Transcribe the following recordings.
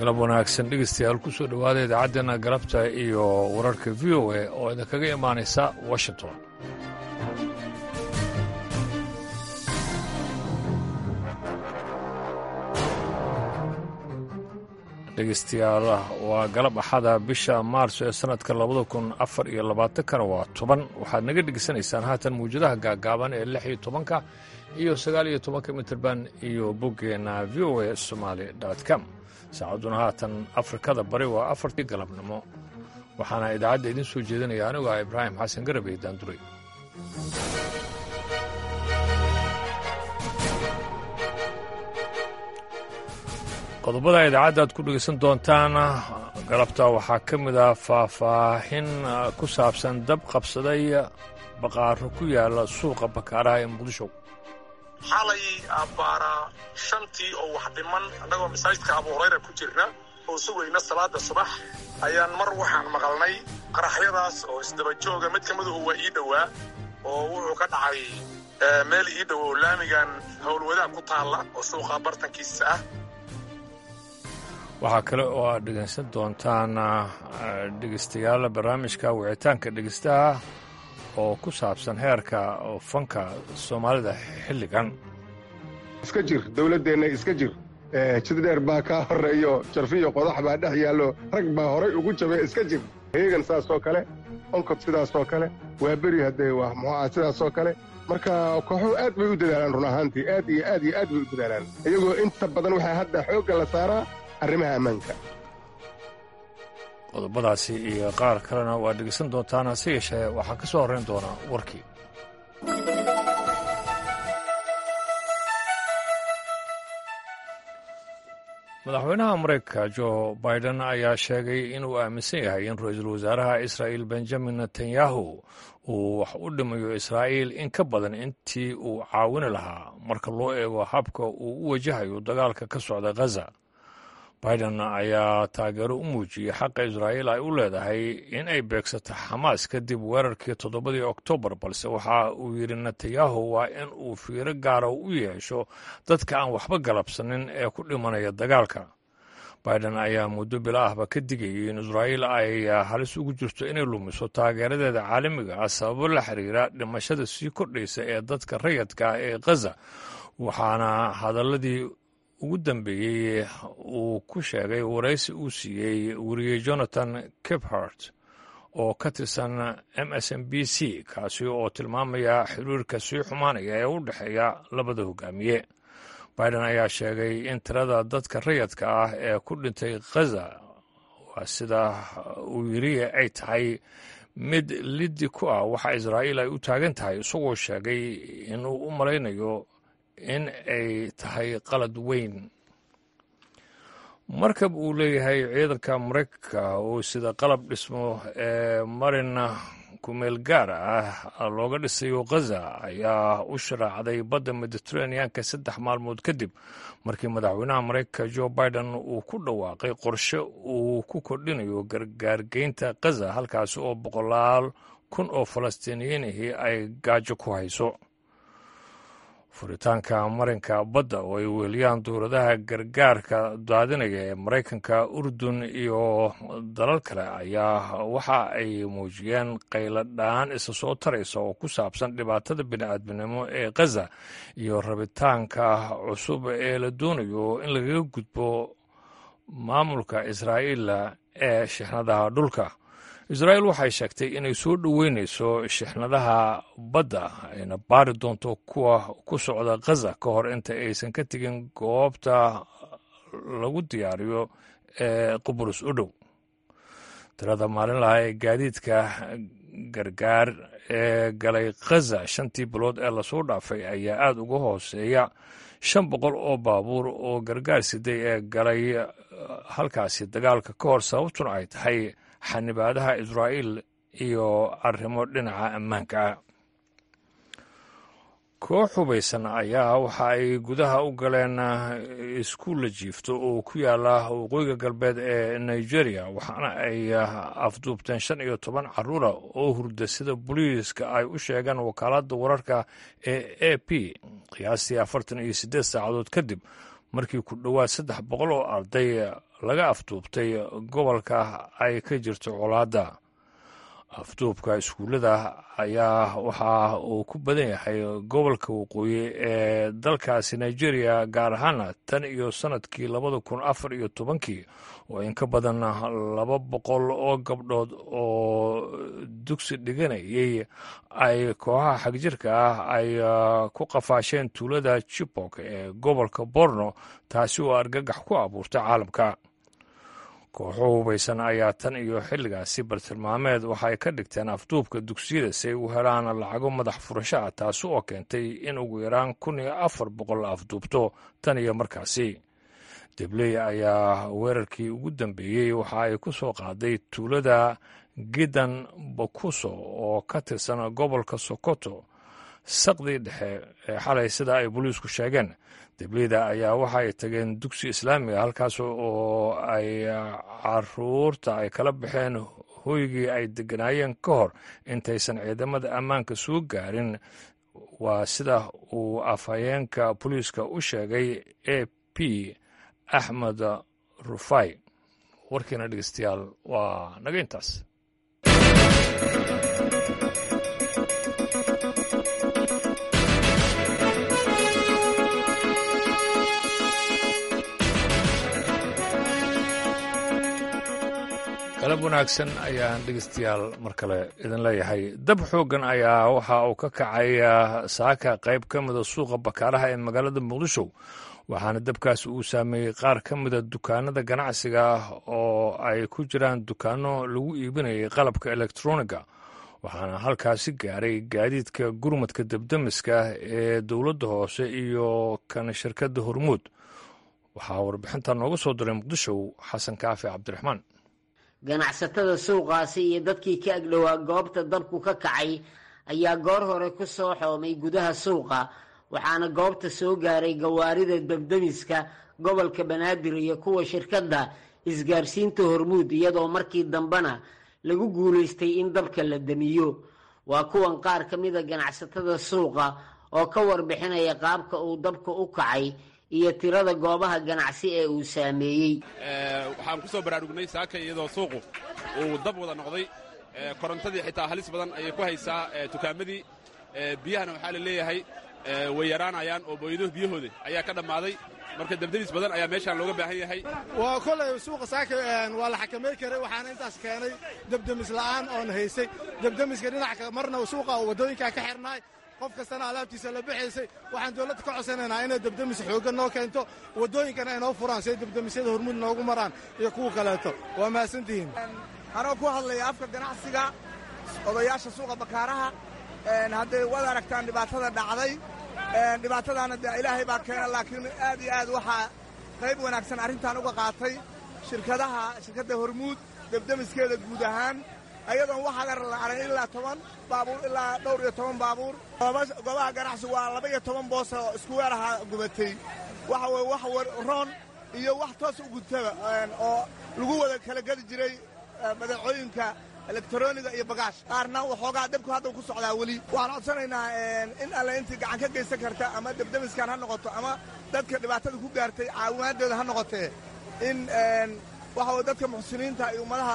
galab wanaagsan dhegeystayaal ku soo dhowaada idaacaddeena galabta iyo wararka v o a oo idinkaga imaanaysa washington. dhegeystayaal waa galab axada bisha maarso ee sannadka 2024 waa 10. waxaad naga dhegeysanaysaan haatan mawjadaha gaagaaban ee 16 iyo 19 mitirban iyo boggeenna v o a somali.com. saacadduna haatan afrikada bari waa 4 galabnimo. waxaana idaacadda idiin soo jeedinaya anigu ah ibraahim xasan garabey daanduray. qodobada idaacadda aad ku dhegaysan doontaan galabta waxaa ka mid ah faahfaahin ku saabsan dab qabsaday baqaaro ku yaala suuqa bakaaraha ee muqdisho. xalay abbaaraa 5tii oo wax dhiman annagoo masaajidka abu hurayra ku jirna oo sugayna salaada subax ayaan mar waxaan maqalnay qaraxyadaas oo isdaba jooga mid ka miduhu waa ii dhowaa oo wuxuu ka dhacay meel ii dhow oo laamigan howlwadaag ku taalla oo suuqa bartankiisa ah. waxaa kale oo aad dhegaysan doontaan dhegaystayaal barnaamijka wicitaanka dhegaystaha oo ku saabsan heerka fanka soomaalida xilligan. iska jir dawladdeenna iska jir jid dheer baa kaa horreeyo jarfiyo qodax baa dhex yaallo rag baa horay ugu jabay iska jir. heegan saasoo kale onkod sidaasoo kale waa beri haddee waa muxuuaha sidaasoo kale marka kooxuhu aad bay u dadaalaan run ahaantii aad iyo aad iyo aad bay u dadaalaan iyagoo inta badan waxaa hadda xoogga la saaraa arrimaha ammaanka. qodobadaasi iyo qaar kalena waa dhegaysan doontaan, hase yeeshee waxaa ka soo horrayn doona warkii. madaxweynaha maraykanka jo biden ayaa sheegay inuu aaminsan yahay in ra-iisul wasaaraha israa'iil benjamin netanyahu uu wax u dhimayo israa'iil in ka badan intii uu caawini lahaa marka loo eego habka uu u wajahayo dagaalka ka socda ghaza. biden ayaa taageero u muujiyey xaqa israa'iil ay u leedahay in ay beegsato xamaas kadib weerarkii 7 oktoobar, balse waxa uu yidhi netanyahu waa in uu fiiro gaara u yeesho dadka aan waxba galabsanin ee ku dhimanaya dagaalka. biden ayaa muddo bilo ahba ka digayay in israa'iil ay halis ugu jirto inay lumiso taageeradeeda caalamiga ah sababo la xiriira dhimashada sii kordhaysa ee dadka rayadka ah ee ghaza, waxaana hadalladii ugu dambeeyey uu ku sheegay waraysi uu siiyey weriye jonathan kephart oo ka tirsan MSNBC, kaasi oo tilmaamaya xiriirka sii xumaanaya ee u dhexeeya labada hogaamiye. biden ayaa sheegay in tirada dadka rayadka ah ee ku dhintay ghaza waa sida uu yiri ay tahay mid liddi ku ah waxa israa'iil ay u taagan tahay, isagoo sheegay inuu u malaynayo in ay tahay qalad weyn. markab uu leeyahay ciidanka maraykanka oo sida qalab dhismo ee marin kumeel gaar ah looga dhisayo ghaza ayaa u sharaacday badda mediteraneanka 3 maalmood kadib markii madaxweynaha maraykanka jo biden uu ku dhawaaqay qorshe uu ku kordhinayo gargaargeynta ghaza, halkaasi oo 100,000 oo falastiiniyiinihii ay gaajo ku hayso. furitaanka marinka badda oo ay weeliyaan dowladaha gargaarka daadinaya ee maraykanka, urdun iyo dalal kale ayaa waxa ay muujiyeen qayladhaan isa soo taraysa oo ku saabsan dhibaatada bini'aadminimo ee ghaza iyo rabitaanka cusub ee la doonayo in lagaga gudbo maamulka israa'iil ee shixnadaha dhulka. israa'iil waxay sheegtay inay soo dhoweynayso shixnadaha badda ayna baari doonto kuwa ku socda ghaza ka hor inta aysan ka tegin goobta lagu diyaariyo ee qubrus u dhow. tirada maalinlaha ee gaadiidka gargaar ee galay ghaza 5tii bilood ee lasoo dhaafay ayaa aad uga hooseeya 500 oo baabuur oo gargaar siday ee galay halkaasi dagaalka ka hor, sababtuna ay tahay xanibaadaha israa'iil iyo arrimo dhinaca ammaanka ah. koox hubaysan ayaa waxa ay gudaha u galeen iskuul la jiifto oo ku yaala waqooyiga galbeed ee nigeria, waxaana ay afduubteen 15 carruura oo hurda sida booliiska ay u sheegeen wakaaladda wararka ee AP qiyaastii 48 saacadood kadib markii ku dhowaad 300 oo arday laga afduubtay gobolka ay ka jirto colaadda. afduubka iskuullada ayaa waxa uu ku badan yahay gobolka waqooyi ee dalkaasi nigeria, gaar ahaana tan iyo sannadkii 2014 oo in ka badan 200 oo gabdhood oo dugsi dhiganayay ay kooxaha xagjirka ah ay ku qafaasheen tuulada Chibok ee gobolka Borno, taasi oo argagax ku abuurtay caalamka. kooxo hubaysan ayaa tan iyo xilligaasi bartilmaameed waxa ay ka dhigteen afduubka dugsiyada si ay u helaan lacago madax furasho ah, taasi oo keentay in ugu yaraan 1400 la afduubto tan iyo markaasi. debley ayaa weerarkii ugu dambeeyey waxa ay ku soo qaaday tuulada Gidan Bokuso oo ka tirsan gobolka Sokoto saqdii dhexe ee xalay, sida ay booliisku sheegeen. debleyda ayaa waxa ay tageen dugsi islaamiga halkaas oo ay caruurta ay kala baxeen hoygii ay deganaayeen ka hor intaysan ciidamada ammaanka soo gaarin. waa sida uu afhayeenka booliiska u sheegay AP Axmed Rufai. warkiina dhegeystayaal waa naga intaas. galab wanaagsan ayaan dhegeystayaal mar kale idin leeyahay. dab xooggan ayaa waxa uu ka kacay saaka qayb ka mida suuqa bakaaraha ee magaalada muqdisho, waxaana dabkaas uu saameeyey qaar ka mida dukaanada ganacsiga oo ay ku jiraan dukaano lagu iibinayay qalabka elektroniga. waxaana halkaasi gaaray gaadiidka gurmadka debdemiska ee dowladda hoose iyo kan shirkadda Hormuud. waxaa warbixinta nooga soo diray muqdisho xasan kaafi cabdiraxmaan. ganacsatada suuqaasi iyo dadkii ka agdhowaa goobta dabku ka kacay ayaa goor hore ku soo xoomay gudaha suuqa, waxaana goobta soo gaaray gawaarida debdemiska gobolka Banaadir iyo kuwa shirkadda isgaarsiinta Hormuud, iyadoo markii dambena lagu guulaystay in dabka la damiyo. waa kuwan qaar ka mida ganacsatada suuqa oo ka warbixinaya qaabka uu dabka u kacay iyo tirada goobaha ganacsi ee uu saameeyey. waxaan ku soo baraarugnay saaka iyadoo suuqu uu dab wada noqday, korontadii xitaa halis badan ayay ku haysaa dukaamadii. biyahana waxaa la leeyahay way yaraanayaan oo booyado biyahooda ayaa ka dhammaaday, marka debdemis badan ayaa meeshaan looga baahan yahay. waa kolay suuqa saaka waa la xakamay karay, waxaana intaas keenay debdemis la'aan oon haysay. debdemiska dhinaca marna suuqa waddooyinkaa ka xirnaay, qof kastana alaabtiisa la bixaysay. waxaan dawladda ka codsanaynaa inay debdemis xooggan noo keento, waddooyinkana ay noo furaan si ay debdemisyada Hormuud noogu maraan iyo kuwa kaleeto. waa mahadsantihiin. anoo ku hadlaya afka ganacsiga odayaasha suuqa bakaaraha. hadday wad aragtaan dhibaatada dhacday, dhibaatadaana dee ilaahay baa keena, laakiin aad iyo aad waxaa qayb wanaagsan arrintan uga qaatay shirkadda Hormuud debdemiskeeda guud ahaan, ayadoon waxaa la aray ilaa 10 baabuur ilaa dhowr iyo 10 baabuur. goobaha ganacsi waa 12 boos oo isku weeraha gubatay. waxa way wax roon iyo wax toos u gudtaba oo lagu wada kala gadi jiray badeecooyinka elektroniga iyo bagaash. qaarna waxoogaa dabku hadda ku socdaa weli. waxaan codsanaynaa in alle intii gacan ka geysan karta, ama debdemiskan ha noqoto ama dadka dhibaatada ku gaartay caawimaadooda ha noqotee, in waxa dadka muxsiniinta iyo ummadaha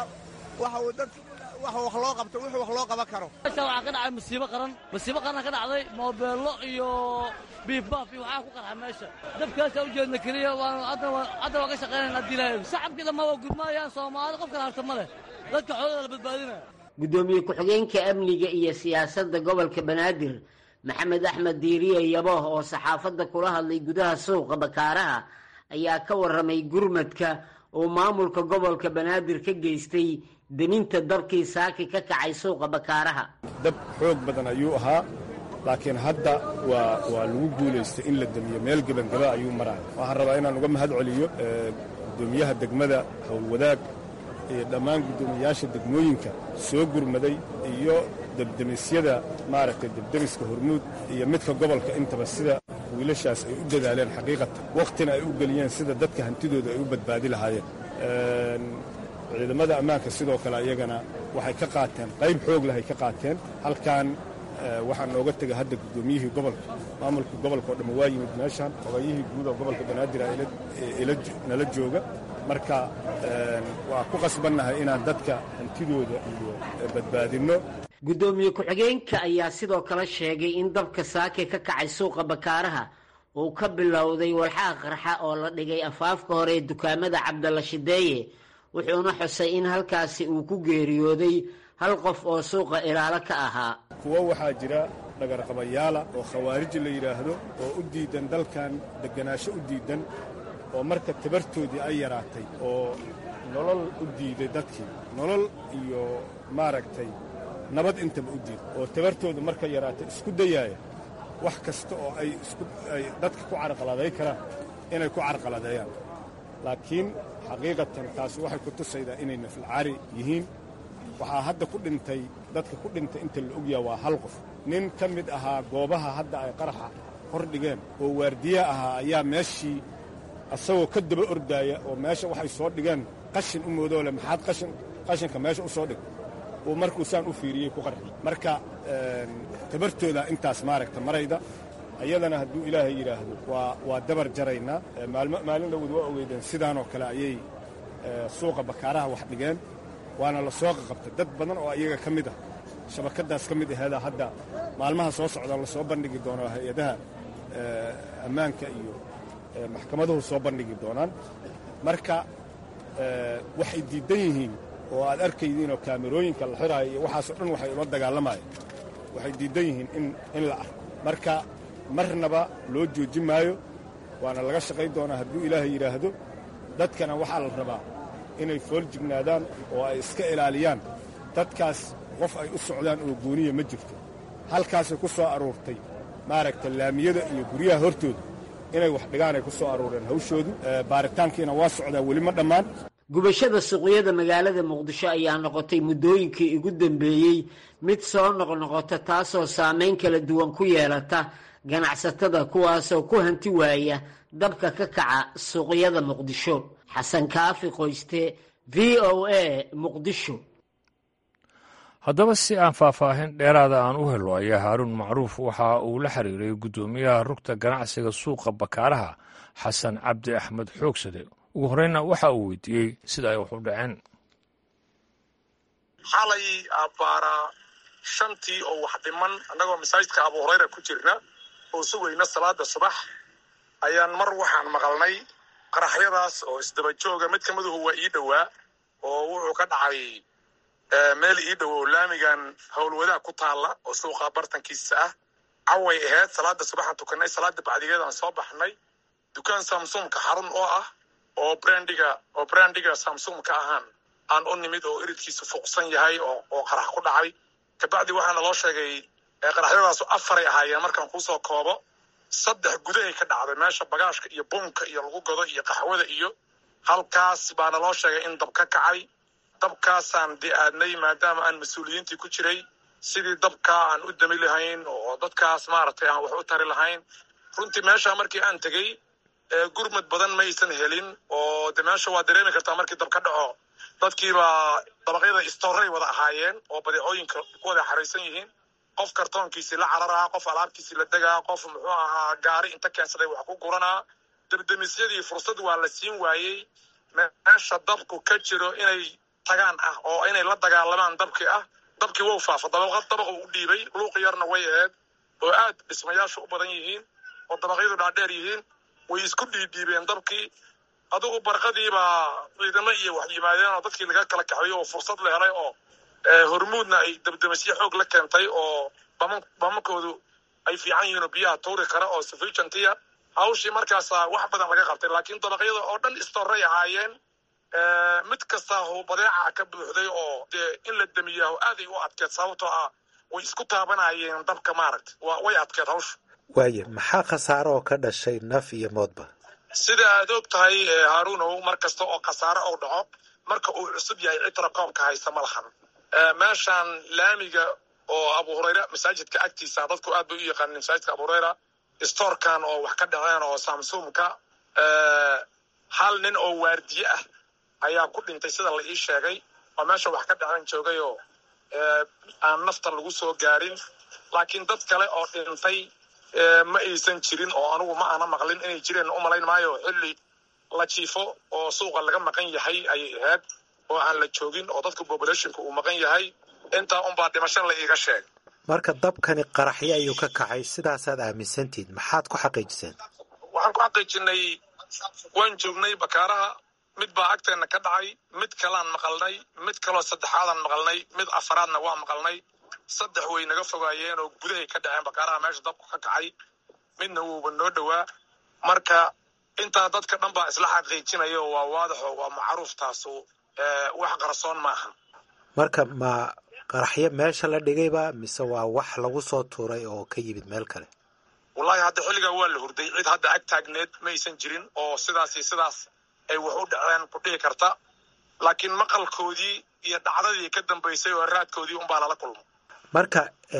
wax loo qabto wixii wax loo qaban karo. waxaa ka dhacay masiibo qaran ka dhacday, moobeello iyo biifbaaf iyo waxaa ku qarxa meesha. dabkaasaa u jeedna keliya, hadda waa ka shaqaynaynaa dilaayo. shacabkii dhammaa waa gudmaayaan, Soomaali qof kala harta ma leh, dadka xoolada la badbaadinaya. gudoomiye ku-xigeenka amniga iyo siyaasadda gobolka Banaadir Maxamed Axmed Diiriye Yabo oo saxaafadda kula hadlay gudaha suuqa bakaaraha ayaa ka warramay gurmadka uu maamulka gobolka Banaadir ka geystay deminta dabkii saaki ka kacay suuqa bakaaraha. dab xoog badan ayuu ahaa, laakiin hadda waa lagu guulaystay in la damiyo. meel gebangaba ayuu maraa. waxaan rabaa inaan uga mahad celiyo gudoomiyaha degmada Howlwadaag iyo dhammaan guddoomiyaasha degmooyinka soo gurmaday iyo debdemisyada maaragtay debdemiska Hormuud iyo midka gobolka intaba, sida wiilashaas ay u dadaaleen xaqiiqatan, wakhtina ay u geliyeen sida dadka hantidooda ay u badbaadi lahaayeen. ciidamada ammaanka sidoo kale iyagana waxay ka qaateen qayb xoog leh ay ka qaateen. halkan waxaa nooga tegay hadda guddoomiyihii gobolka, maamulka gobolka oo dhamma waa yimid meeshaan, odaayihii guud oo gobolka Banaadir nala jooga. marka waa ku qasbannahay inaan dadka hantidooda iyo badbaadinno. Gudoomiye ku-xigeenka ayaa sidoo kale sheegay in dabka saake ka kacay suuqa Bakaaraha uu ka bilowday walxaha qarxa oo la dhigay afaafka hore ee dukaamada Cabdalla Shideeye, wuxuuna xusay in halkaasi uu ku geeriyooday hal qof oo suuqa ilaalo ka ahaa. kuwo waxaa jira dhagarqabayaala oo khawaarij la yidhaahdo oo u diidan dalkan deganaansho u diidan, oo marka tabartoodii ay yaraatay oo nolol u diiday dadkii, nolol iyo maaragtay nabad intaba u diiday, oo tabartooda marka yaraatay isku dayaaya wax kasta oo ay dadka ku carqaladay karaan inay ku carqaladeeyaan. laakiin xaqiiqatan taasi waxay ku tusaydaa inay nafilcaari yihiin. waxaa hadda ku dhintay dadka ku dhintay inta la ogyaha waa hal qof. nin ka mid ahaa goobaha hadda ay qaraxa hor dhigeen oo waardiye ahaa ayaa meeshii asagoo ka daba ordaaya oo meesha waxay soo dhigeen qashin u moodoo leh maxaad qashinka meesha u soo dhig uu markuu saan u fiiriyey ku qarxi. marka tabartooda intaas maaragta marayda ayadana hadduu ilaahay yidhaahdo waa dabar jaraynaa. maalin dhowd waa ogeydeen sidaanoo kale ayay suuqa Bakaaraha wax dhigeen, waana la soo qabtay dad badan oo iyaga ka mid ah shabakadaas ka mid aheeda hadda maalmaha soo socda la soo bandhigi doono hay-adaha ammaanka iyo maxkamaduhu soo bandhigi doonaan. marka waxay diidan yihiin oo aad arkaydiinoo kaamirooyinka la xiraayo iyo waxaasoo dhan waxay ula dagaalamayeen, waxay diidan yihiin in la arko. marka marnaba loo joojin maayo, waana laga shaqayn doonaa hadduu ilaahay yidhaahdo. dadkana waxaa la rabaa inay fool jignaadaan oo ay iska ilaaliyaan. dadkaas qof ay u socdaan oo gooniya ma jirto. halkaasay ku soo aruurtay maaragta laamiyada iyo guryaha hortooda inay wax dhigaan ay ku soo aruureen hawshoodu. baaritaankiina waa socdaa, weli ma dhammaan. Gubashada suuqyada magaalada Muqdisho ayaa noqotay muddooyinkii ugu dambeeyey mid soo noqnoqota, taasoo saameyn kala duwan ku yeelata ganacsatada kuwaasoo ku hanti waaya dabka ka kaca suuqyada Muqdisho. Xasan Kaafi Qoyste, VOA, Muqdisho. haddaba si aan faahfaahin dheeraada aan u helo ayaa Haaruun Macruuf waxa uu la xiriiray guddoomiyaha rugta ganacsiga suuqa Bakaaraha Xasan Cabdi Axmed Xoogsade. ugu horreynna waxa uu weydiiyey sida ay wax u dhaceen. xalay abbaara 5 oo wax dhiman annagoo masaajidka Abu Hurayra ku jirna oo sugayna salaada subax ayaan mar waxaan maqalnay qaraxyadaas oo isdaba jooga. mid ka mid ah waa ii dhowaa oo wuxuu ka dhacay meel ii dhow laamigan howlwadaha ku taala oo suuqa bartankiisa ah. caway ahayd salaada subaxan tukanay, salaada bacdigeedaan soo baxnay. dukaan Samsung ka xarun oo ah oo brandiga Samsung ka ahaan aan u nimid oo iridkiisu fuuqsan yahay oo qarax ku dhacay. kabacdi waxaana loo sheegay qaraxyadaas 4 ahaayeen. markaan kusoo koobo 3 gudahay ka dhacday meesha bagaashka iyo bunka iyo lagu godo iyo qaxwada iyo halkaas baana loo sheegay in dab ka kacay. dabkaasaan di'aadnay maadaama aan mas-uuliyiintii ku jiray sidii dabka aan u dami lahayn oo dadkaas maaragtay aan wax u tari lahayn. runtii meesha markii aan tegey gurmad badan ma aysan helin oo de meesha waa dareemi kartaa markii dab ka dhaco dadkiiba dabaqyada istooray wada ahaayeen oo badeecooyinka ku wada xaraysan yihiin. qof kartoonkiisii la cararaa, qof alaabtiisii la degaa, qof muxuu ahaa gaari inta keensaday wax ku guranaa. debdemisyadii fursad waa la siin waayey. meesha dabku ka jiro inay tagaan ah oo inay la dagaalamaan dabkii wuu faafa. dabaqa u dhiibay luuq yarna way ahayd oo aad dhismayaashu u badan yihiin oo dabaqyadu dhaadheer yihiin. way isku dhiidhiibeen dabkii. adigu barqadiiba ciidamo iyo wax yimaadeen oo dadkii laga kala kaxeeyo oo fursad la helay oo hormuudna ay dabdemisyo xoog la keentay oo bamankoodu ay fiican yihiin oo biyaha tuuri kara oo sufficientia. hawshii markaas wax badan laga qabtay, laakiin dabaqyada oo dhan istooray ahaayeen. mid kasta oo badeeca ka buuxday oo dee in la damiyaa aaday u adkeed sababtoo ah way isku taabanayeen dabka maaragta way adkeed hawsha. waaye maxaa khasaaro oo ka dhashay naf iyo moodba? sida aad og tahay Haaruunow, mar kasta oo khasaaro oo dhaco marka uu cusub yahay citra qoomka haysta ma lahan. meeshaan laamiga oo Abu Hurayra masaajidka agtiisa dadku aad bay u yaqaaneen masaajidka Abu Hurayra. stoorkan oo wax ka dhaceen oo Samsung-ka hal nin oo waardiye ah ayaa ku dhintay sida la ii sheegay oo meesha wax ka dhaceen joogay oo aan nafta lagu soo gaarin. laakiin dad kale oo dhintay ma aysan jirin oo anigu ma ana maqlin inay jireen u malayn maayo xilli la jiifo oo suuqa laga maqan yahay ayay ahayd oo aan la joogin oo dadka populationka uu maqan yahay intaa unbaa dhimasho la iiga sheeg. marka dabkani qaraxyo ayuu ka kacay sidaasaad aaminsantihiin maxaad ku xaqiijiseen? waxaan ku xaqiijinay waan joognay bakaaraha mid baa agteena ka dhacay mid kalaan maqalnay mid kaloo saddexaadaan maqalnay mid afaraadna waa maqalnay saddex way naga fogaayeen oo gudahay ka dhaceen bakaaraha meesha dabku ka kacay midna wuuba noo dhowaa marka intaa dadka dhan baa isla xaqiijinaya oo waa waadaxo waa macruuf taasu wax qarsoon maaha. marka ma qaraxyo meesha la dhigayba mise waa wax lagu soo tuuray oo ka yimid meel kale? wallaahi hadda xilligaa waa la hurday cid hadda ag taagneed maysan jirin oo sidaas ay wax u dhaceen ku dhihi karta laakiin maqalkoodii iyo dhacdadii ka dambaysay oo raadkoodii unbaa lala kulmo. marka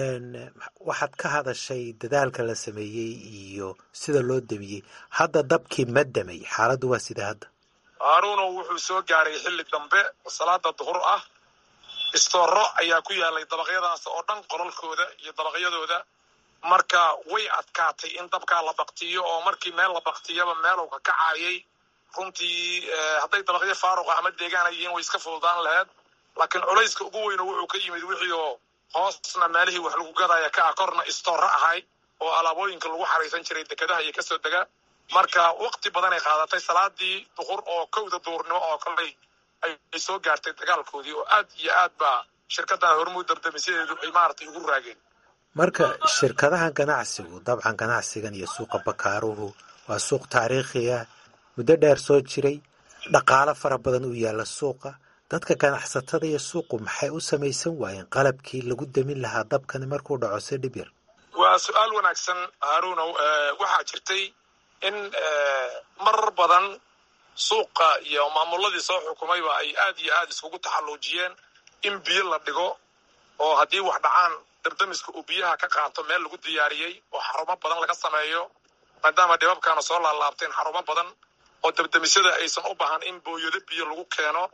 waxaad ka hadashay dadaalka la sameeyey iyo sida loo damiyey hadda dabkii ma damay xaaladdu waa sida hadda? haaruuno wuxuu soo gaaray xilli dambe salaada duhur ah istooro ayaa ku yaalay dabaqyadaas oo dhan qolalkooda iyo dabaqyadooda marka way adkaatay in dabkaa la baktiyo oo markii meel la baktiyaba meeluu ka kacayay runtii hadday dabaqyo faaruqa ama deegaana yihiin way iska fududaan lahayd laakiin culayska ugu weyno wuxuu ka yimid wixii oo hoosna meelihii wax lagu gadaya ka ah korna istooro ahay oo alaabooyinka lagu xaraysan jiray dekedaha iyo kasoo dega marka waqti badanay qaadatay salaadii duhur oo kowda duurnimo oo kale ay soo gaartay dagaalkoodii oo aad iyo aad baa shirkaddan hormuud dabdamisadeedu ay maaragtay ugu raageen. marka shirkadahan ganacsigu dabcan ganacsigan iyo suuqa bakaaruhu waa suuq taariikhiya muddo dheer soo jiray dhaqaalo fara badan u yaalla suuqa dadka ganacsatada iyo suuqu maxay u samaysan waayeen qalabkii lagu damin lahaa dabkani markuu dhaco si dhib yar? waa su-aal wanaagsan haaruunow waxaa jirtay in marar badan suuqa iyo maamuladii soo xukumayba ay aad iyo aad iskugu taxalluujiyeen in biyo la dhigo oo haddii wax dhacaan dabdamiska uu biyaha ka qaato meel lagu diyaariyey oo xarumo badan laga sameeyo maadaama dhibabkaana soo laalaabteen xarumo badan oo dabdamisyada aysan u baahan in booyado biyo lagu keeno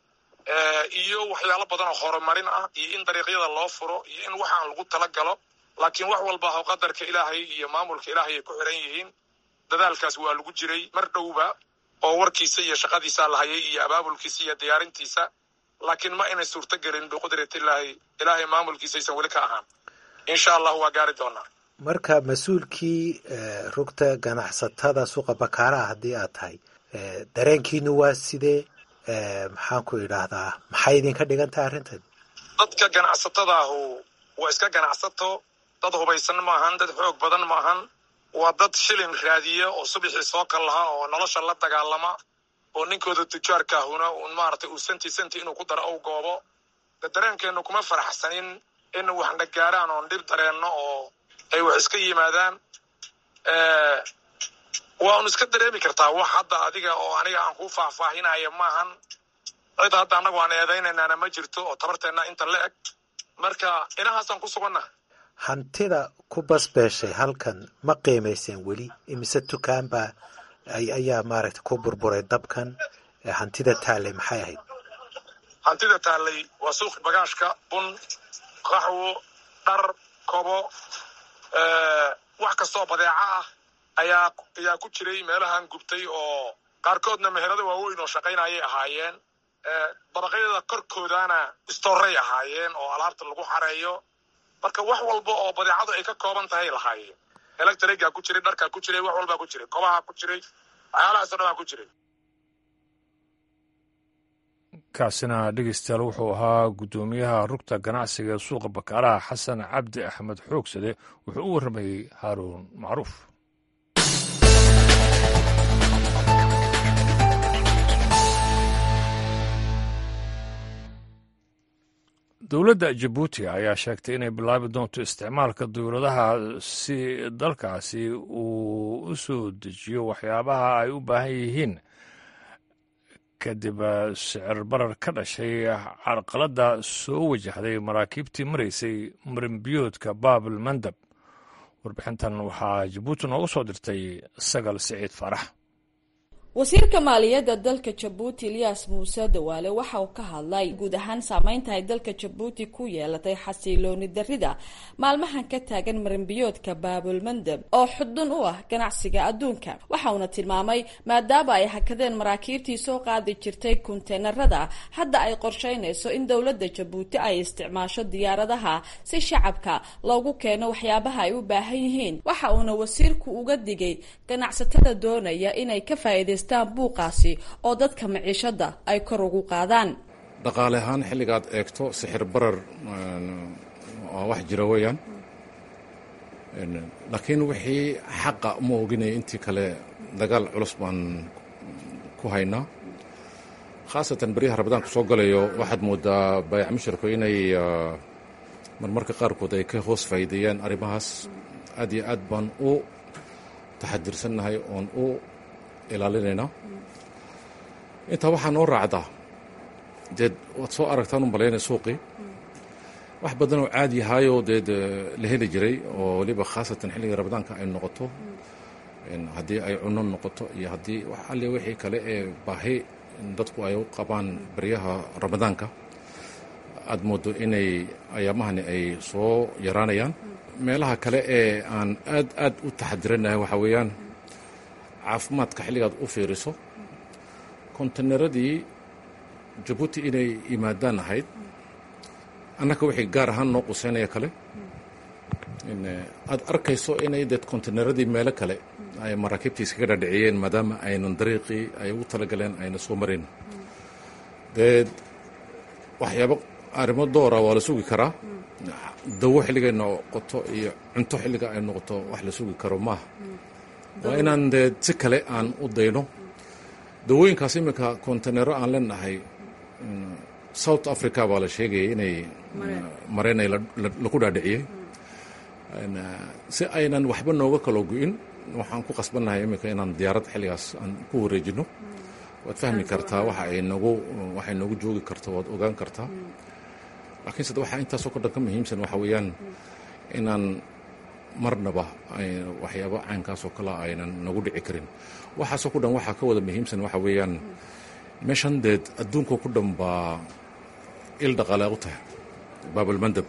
iyo waxyaalo badan oo horumarin ah iyo in dariiqyada loo furo iyo in waxaan lagu talagalo laakiin wax walba oo qadarka ilaahay iyo maamulka ilaahay ay ku xiran yihiin dadaalkaas waa lagu jiray mar dhowba oo warkiisa iyo shaqadiisa la hayay iyo abaabulkiisa iyo diyaarintiisa laakiin ma inay suurto gelin biqudratilaahi ilaahay maamulkiisa aysan weli ka ahaan insha allah waa gaari doonaa. marka mas-uulkii rugta ganacsatada suuqa bakaaraha haddii aad tahay dareenkiinu waa sidee maxaan ku idhaahdaa maxay idinka dhigan tahay arrintan? dadka ganacsatadaahu waa iska ganacsato dad hubaysan maahan dad xoog badan maahan waa dad shilin raadiya oo subaxii soo kal lahaa oo nolosha la dagaalama oo ninkooda tujaarkaahuna uun maaragtay uu santi inuu ku daro ou goobo dareenkeenu kuma faraxsanin in waxna gaaraan oon dhib dareenno oo ay wax iska yimaadaan waa un iska dareemi kartaa wax hadda adiga oo aniga aan kuu faahfaahinaya maahan cid hadda annagu aan eedaynaynaana ma jirto oo tabarteenna inta la eg marka inahaasaan ku sugannaha. hantida ku basbeeshay halkan ma qiimayseen weli imise dukaan baa ayaa maaragtay ku burburay dabkan hantida taallay maxay ahayd? hantida taallay waa suuqi bagaashka bun qaxwo dhar kobo wax kastoo badeeco ah ayaa ku jiray meelahan gubtay oo qaarkoodna meherado waaweyn oo shaqaynayay ahaayeen dabaqyada korkoodana istooray ahaayeen oo alaabta lagu xareeyo marka wax walba oo badeecadu ay ka kooban tahay lahaayeen electriga ku jiray dharkaa ku jiray wax walbaa ku jiray kobaha ku jiray waxyaalahaas oo dhan ku jiray. kaasina dhegeystayaal wuxuu ahaa guddoomiyaha rugta ganacsiga ee suuqa bakaaraha xasan cabdi axmed xoogsade wuxuu u warramayey haaruun macruuf. dowladda jabuuti ayaa sheegtay inay bilaabi doonto isticmaalka dawladaha si dalkaasi uu u soo dejiyo waxyaabaha ay u baahan yihiin kadib sicir barar ka dhashay carqaladda soo wajahday maraakiibtii maraysay marinbiyoodka baabil mandab. warbixintan waxaa jabuuti noogu soo dirtay sagal siciid faarax. wasiirka maaliyadda dalka Jabuuti Ilyas Muuse Dawaale waxa uu ka hadlay guud ahaan saameynta ay dalka Jabuuti ku yeelatay xasilooni darrida maalmahan ka taagan marinbiyoodka Baabul Mandab oo xudun u ah ganacsiga adduunka. Waxa uu tilmaamay maadaama ay hakadeen maraakiibtii soo qaadi jirtay konteenarada, hadda ay qorsheynayso in dowladda Jabuuti ay isticmaasho diyaaradaha si shacabka loogu keeno waxyaabaha ay u baahan yihiin. Waxa uuna wasiirku uga digay ganacsatada doonaya inay ka faa'iideystaan buuqaasi oo dadka maciishada ay kor ugu qaadaan. dhaqaale ahaan xilligaad eegto sixir barar waa wax jira weeyaan, laakiin wixii xaqa ma oginaya intii kale dagaal culus baan ku haynaa. khaasatan baryaha rabadaan ku soo galayo waxaad moodaa baayac musharku inay marmarka qaarkood ay ka hoos faa'iideeyaan arrimahaas. aad iyo aad baan u taxadirsannahay oon u ilaalinaynaa. intaa waxaa noo raacdaa deed waad soo aragtaan u malaynay suuqii wax badan oo caadi ahaayoo deed la heli jiray, oo weliba khaasatan xilliga rabadaanka ay noqoto, haddii ay cunno noqoto iyo haddii wax alle wixii kale ee baahi dadku ay u qabaan baryaha ramadaanka, aad moodo inay ayaamahani ay soo yaraanayaan. meelaha kale ee aan aad u taxadiranahay waxaa weeyaan caafimaadka. xilligaad u fiiriso konteenaradii Jabuuti inay yimaadaan ahayd, annaka wixii gaar ahaan noo quseynaya kale aad arkayso inay deed konteenaradii meelo kale ay maraakiibtii iskaga dhadhiciyeen maadaama aynan dariiqii ay ugu talagaleen ayna soo marayn. deed waxyaabo arrimo doora waa la sugi karaa. dawo xilligay noqoto iyo cunto xilliga ay noqoto wax la sugi karo maaha. waa inaan deed si kale aan u dayno. dawooyinkaas iminka konteenero aan leenahay South Africa baa la sheegayay inay mareen ay lagu dhaadhiciyey. si aynan waxba nooga kala go'in waxaan ku qasbannahay iminka inaan diyaarad xilligaas aan ku wareejino. waad fahmi kartaa waxay noogu joogi karto, waad ogaan kartaa. laakiin sida waxaa intaasoo ka dhan ka muhiimsan waxa weeyaan inaan marnaba waxyaabo caynkaasoo kale aynan nagu dhici karin. waxaasoo ku dhan waxaa ka wada muhiimsan waxa weeyaan meeshan deed adduunka ku dhan baa il dhaqaale u tahay Baabul Mandab.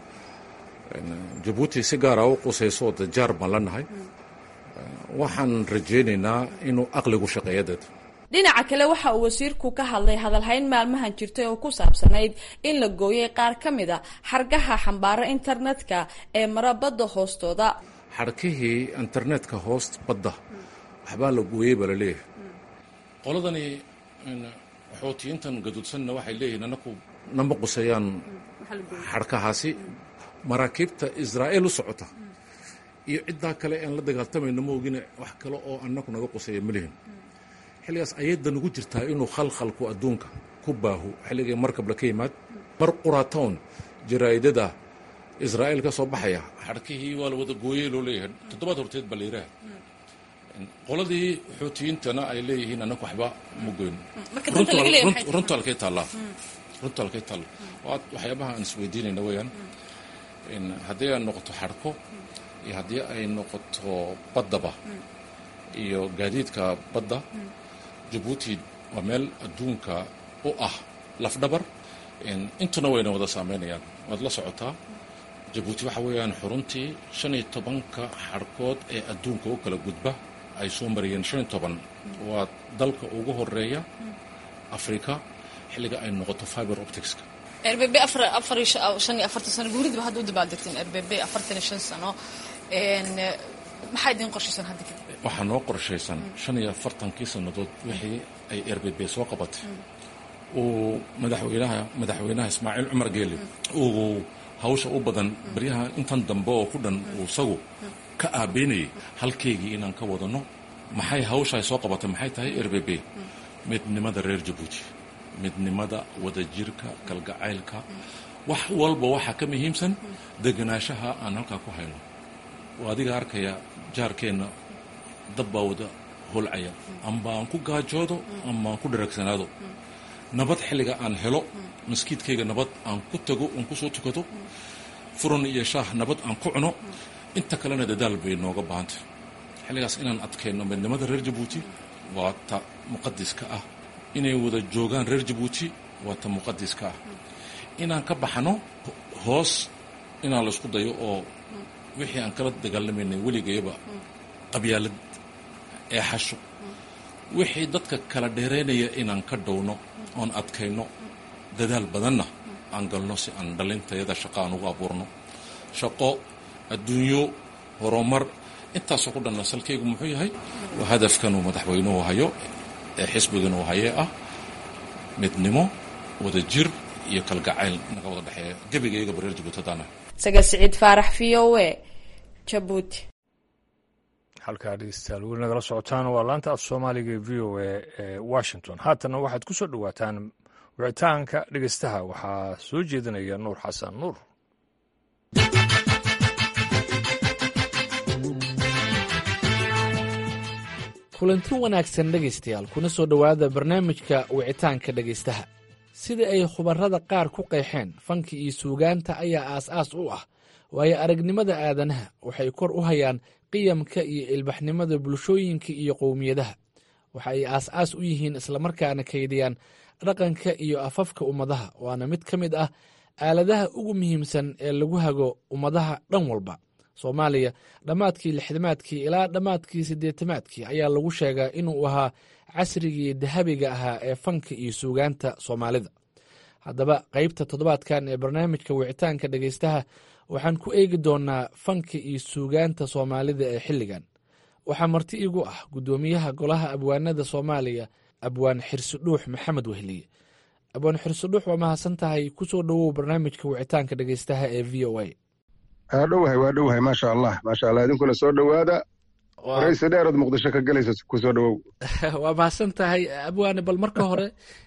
Jabuuti si gaara u qusayso oo jaar baan lanahay. waxaan rajaynaynaa inuu aqligu shaqeeyo deed. dhinaca kale waxa uu wasiirku ka hadlay hadalhayn maalmahan jirtay oo ku saabsanayd in la gooyay qaar ka mid a xargaha xambaara internetka ee mara badda hoostooda. xarkihii internetka hoost badda waxbaa la gooyey baa la leeyahay. qoladani xoutiyiintan gaduudsanna waxay leeyihiin anaku nama quseeyaan xarkahaasi. maraakiibta Israa'iil u socota iyo ciddaa kale aan la dagaaltamayno ma ogina wax kale oo annaku naga quseeya ma lihin. xilligaas ayadda nugu jirtaa inuu khalkhalku adduunka ku baaho. xilligay markabla ka yimaad mar quraatown jaraa'idada Israa'iil ka soo baxaya xarkihii waa la wada gooyey loo leeyahay. 7 horteed baa la yidhaah. qoladii xuutiyiintana ay leeyihiin annaku waxba ma goyn. runta halkay taallaa. waxyaabaha aan isweydiinayna weeyaan haddii ay noqoto xarko iyo haddii ay noqoto baddaba iyo gaadiidka badda. Jabuuti waa meel adduunka u ah lafdhabar. intuna wayna wada saameynayaan. waad la socotaa Jabuuti waxa weeyaan xuruntii 15 xarkood ee adduunka u kala gudba ay soo mariyeen. 15 waa dalka ugu horeeya Afrika xilliga ay noqoto fiber opticska. RBB 45 sano guuridba hadda u dabaaldegteen. RBB 45 sano maxay idin qorshaysan hadda kadib? waxaa noo qorshaysan 45 sannadood wixii ay RBB soo qabatay uu madaxweynaha Ismaaciil Cumar Geele uu hawsha u badan baryaha intan dambe oo ku dhan uu isagu ka aabeynayay halkeygii inaan ka wadano. maxay hawsha ay soo qabatay maxay tahay RBB? midnimada reer Jabuuti, midnimada wadajirka, kalgacaylka, wax walba waxaa ka muhiimsan deganaanshaha aan halkaa ku hayno. adiga arkaya jaarkeenna dab baa wada holcaya, amba aan ku gaajoodo ama aan ku dharagsanaado. nabad xilliga aan helo maskiidkayga nabad aan ku tago aan ku soo tukado, furan iyo shaah nabad aan ku cuno, inta kalena dadaal bay nooga baahantay. xilligaas inaan adkayno midnimada reer Jabuuti, waa ta muqadiska ah, inay wada joogaan reer jabuuti waa ta muqadiska ah, inaan ka baxno hoos inaan laysku dayo oo wixii aan kala dagaalamaynay weligayaba qabyaalad ee xasho wixii dadka kala dheeraynaya inaan ka dhowno oon adkayno dadaal badanna aan galno si aan dhalintayada shaqo aan ugu abuurno shaqo adduunyo horumar intaasoo ku dhanna salkaygu muxuu yahay waa hadafkanuu madaxweynuhu hayo ee xisbigana uu hayee ah midnimo wada jir iyo kalgacayl naga wada dhexeeya gebigayga bareer jabuuti haddaana sagal siciid faarax v o a jabuuti. halkaa dhegeystayaal weli nagala socotaan waa laanta af soomaaliga v o a ee washington. haatana waxaad ku soo dhowaataan wicitaanka dhegeystaha waxaa soo jeedinaya nuur xasan nuur. kulanti wanaagsan dhegaystayaal kuna soo dhowaada barnaamijka wicitaanka dhegaystaha. sida ay khubarrada qaar ku qeexeen fanka iyo suugaanta ayaa aas-aas u ah waayo aragnimada aadanaha waxay kor u hayaan qiyamka iyo ilbaxnimada bulshooyinka iyo qowmiyadaha waxa ay aas-aas u yihiin islamarkaana kaydiyaan dhaqanka iyo afafka ummadaha waana mid ka mid ah aaladaha ugu muhiimsan ee lagu hago ummadaha dhan walba. soomaaliya dhammaadkii lixdamaadkii ilaa dhammaadkii siddeetamaadkii ayaa lagu sheegaa inuu ahaa casrigii dahabiga ahaa ee fanka iyo suugaanta soomaalida. haddaba qaybta toddobaadkan ee barnaamijka wicitaanka dhegaystaha waxaan ku eegi doonnaa fanka iyo suugaanta soomaalida ee xilligan. waxaa marti igu ah guddoomiyaha golaha abwaanada soomaaliya abwaan xirsidhuux maxamed wehliye. abwaan xirsidhuux waa mahadsan tahay ku soo dhowow barnaamijka wicitaanka dhegaystaha ee v o a. waa dhowahay maasha allah idinkuna soo dhowaada waraysi dheerood muqdisho ka gelaysa ku soo dhowow. waa mahadsan tahay abwaane, bal marka hore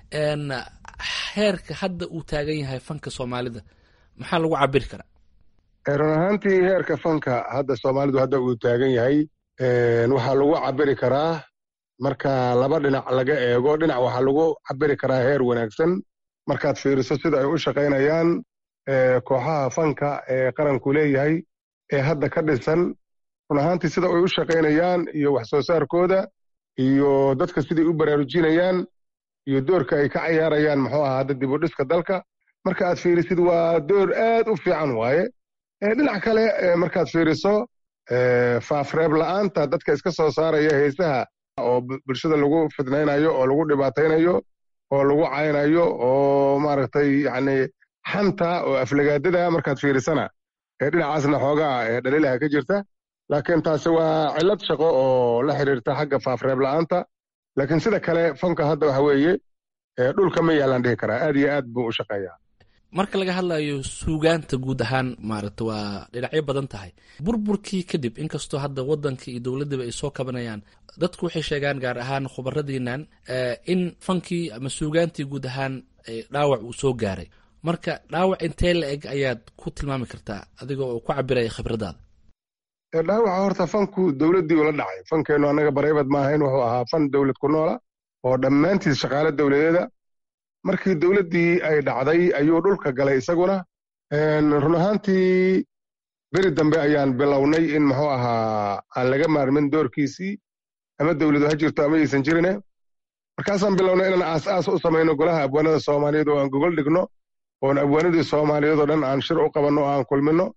heerka hadda uu taagan yahay fanka soomaalida maxaa lagu cabiri karaa? run ahaantii heerka fanka hadda soomaalidu hadda uu taagan yahay waxaa lagu cabiri karaa marka laba dhinac laga eego. dhinac waxaa lagu cabiri karaa heer wanaagsan markaad fiiriso sida ay u shaqaynayaan kooxaha fanka ee qaranku leeyahay ee hadda ka dhisan. run ahaantii sida ay u shaqaynayaan iyo wax soo saarkooda iyo dadka siday u baraarujinayaan iyo doorka ay ka cayaarayaan muxuu ahaa hadda dib u dhiska dalka marka aad fiirisid waa door aad u fiican waaye. dhinac kale markaad fiiriso faafreeb la'aanta dadka iska soo saaraya heesaha oo bulshada lagu fidnaynayo oo lagu dhibaataynayo oo lagu caynayo oo maaragtay yacni xanta oo aflagaadada markaad fiirisana dhinacaasna xoogaa dhaliilaha ka jirta. laakiin taasi waa cillad shaqo oo la xiriirta xagga faafreeb la'aanta. laakiin sida kale fanka hadda waxa weeye dhulka ma yaalaan dhihi karaa, aad iyo aad buu u shaqeeyaa. marka laga hadlayo suugaanta guud ahaan maaragta waa dhinacyo badan tahay. burburkii kadib inkastoo hadda waddanka iyo dowladdaba ay soo kabanayaan, dadku waxay sheegaan gaar ahaan khubaradiinan in fankii ama suugaantii guud ahaan dhaawac uu soo gaaray. marka dhaawac intee la eg ayaad ku tilmaami kartaa adiga oo ku cabiraya khibradaada? dhaawaca horta fanku dowladdii ula dhacay. fankeennu annaga bareybad ma ahayn, wuxuu ahaa fan dowlad ku noola oo dhammaantiis shaqaale dowladeeda. markii dowladdii ay dhacday ayuu dhulka galay isaguna. run ahaantii beri dambe ayaan bilownay in muxuu ahaa aan laga maarmin doorkiisii ama dowladu ha jirto ama aysan jirine. markaasaan bilownay inaan aas-aas u samayno golaha abwaanada soomaaliyeed oo aan gogol dhigno oon abwaanadii soomaaliyeed oo dhan aan shir u qabanno o aan kulmino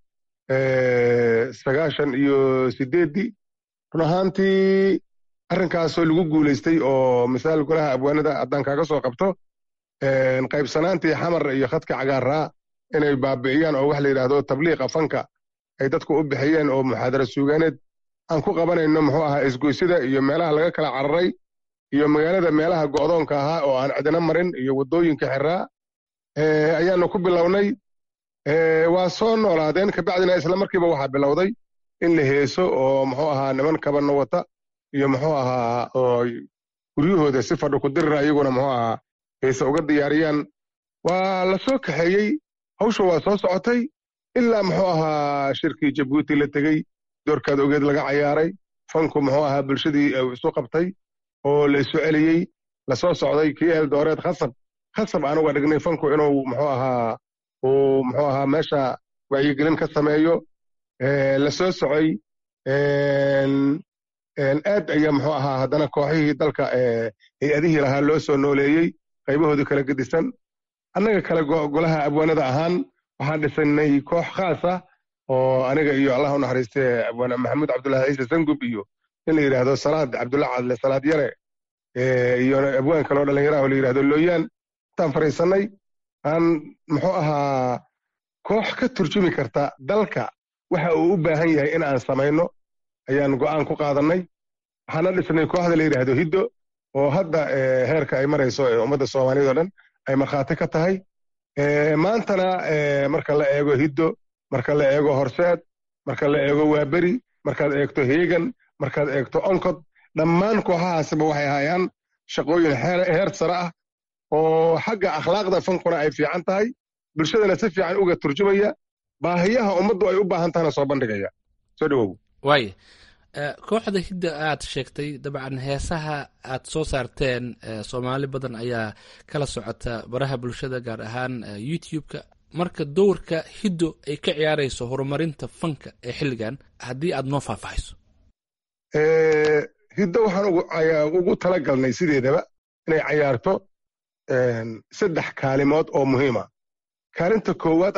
98 run ahaantii arrinkaasoo lagu guulaystay oo misaal golaha abwaanada haddaan kaaga soo qabto qaybsanaantii xamar iyo khadka cagaaraa inay baabi'iyaan oo wax la yidhaahdo tabliiqa fanka ay dadku u bixiyeen oo muxaadara suugaaneed aan ku qabanayno muxuu ahaa isgoysida iyo meelaha laga kala cararay iyo magaalada meelaha go'doonka ahaa oo aan cidina marin iyo waddooyinka xiraa ayaanu ku bilownay. waa soo noolaadeen kabacdina isla markiiba waxaa bilowday in la heeso oo muxuu ahaa niman kabanno wata iyo muxuu ahaa oo guryahooda si fadhi ku dirira iyaguna muxuu ahaa heese uga diyaariyaan. waa la soo kaxeeyey, hawsha waa soo socotay ilaa muxuu ahaa shirkii jabuuti la tegey, doorkaad ogeed laga cayaaray, fanku muxuu ahaa bulshadii isu qabtay oo la isu celiyey, la soo socday kii eldooreed khasab aan uga dhignay fanku inuu muxuu ahaa uu muxuu ahaa meesha wacyigelin ka sameeyo. la soo socay aad ayaa muxuu ahaa haddana kooxihii dalka hay-adihii lahaa loo soo nooleeyey qaybahoodii kala gedisan annaga kale golaha abwaanada ahaan waxaan dhisanay koox khaas ah oo aniga iyo allah u naxariiste abwaan maxamuud cabdullaahi ciise sangub iyo in la yidhaahdo salaad cabdulla cadle salaad yare iyo abwaan kale oo dhallinyaraha oo la yidhahdo looyaan intaan fariisanay aan muxuu ahaa koox ka turjumi karta dalka waxa uu u baahan yahay in aan samayno ayaan go'aan ku qaadanay waxaana dhisnay kooxda la yidhaahdo hiddo oo hadda heerka ay marayso ee ummadda soomaaliyeed oo dhan ay markhaati ka tahay maantana marka la eego hiddo marka la eego horseed marka la eego waaberi markaad eegto heegan markaad eegto onkod dhammaan kooxahaasiba waxay hayaan shaqooyin heer sare ah oo xagga akhlaaqda fankuna ay fiican tahay bulshadana si fiican uga turjumaya baahiyaha ummaddu ay u baahan tahana soo bandhigaya soo dhawow waaya kooxda hidda aad sheegtay dabcan heesaha aad soo saarteen soomaali badan ayaa kala socota baraha bulshada gaar ahaan youtube-ka marka dowrka hiddo ay ka ciyaarayso horumarinta fanka ee xilligan haddii aad noo faahfaahayso hiddo waxaan ugu talagalnay sideedaba inay cayaarto 3 kaalimood oo muhiima kaalinta koowaad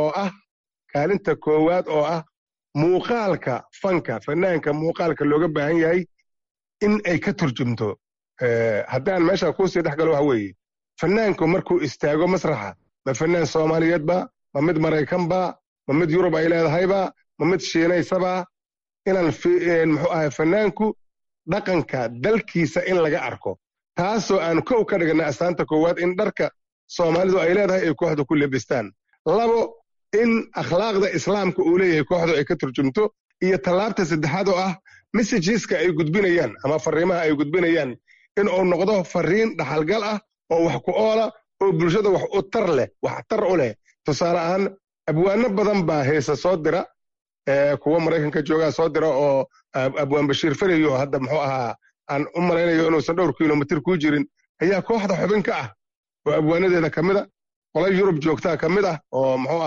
oo ah muuqaalka fanka fanaanka muuqaalka looga baahan yahay in ay ka turjumto haddaan meesha kuusii dhex galo waxa weeye fanaanku markuu istaago masraxa ma fanaan soomaaliyeed ba ma mid maraykan ba ma mid yurub ay leedahayba ma mid shiinaysaba inaan muxuu ahay fanaanku dhaqanka dalkiisa in laga arko taasoo aan kow ka dhigna astaanta koowaad in dharka soomaalidu ay leedahay ay kooxdu ku lebistaan 2 in akhlaaqda islaamka uu leeyahay kooxdu ay ka turjumto iyo tallaabta saddexaad oo ah messageska ay gudbinayaan ama fariimaha ay gudbinayaan in uu noqdo fariin dhaxalgal ah oo wax ku oola oo bulshada wax u tar leh wax tar u leh tusaale ahaan abwaano badan baa heesa soo dira kuwa maraykanka joogaa soo dira oo abwaan bashiir farayo hadda muxuu ahaa aan u malaynayo inuusan dhowr kilomitir ku jirin ayaa kooxda xubin ka ah oo abwaanadeeda ka mid a qolay yurub joogtaa ka mid ah oo muxuu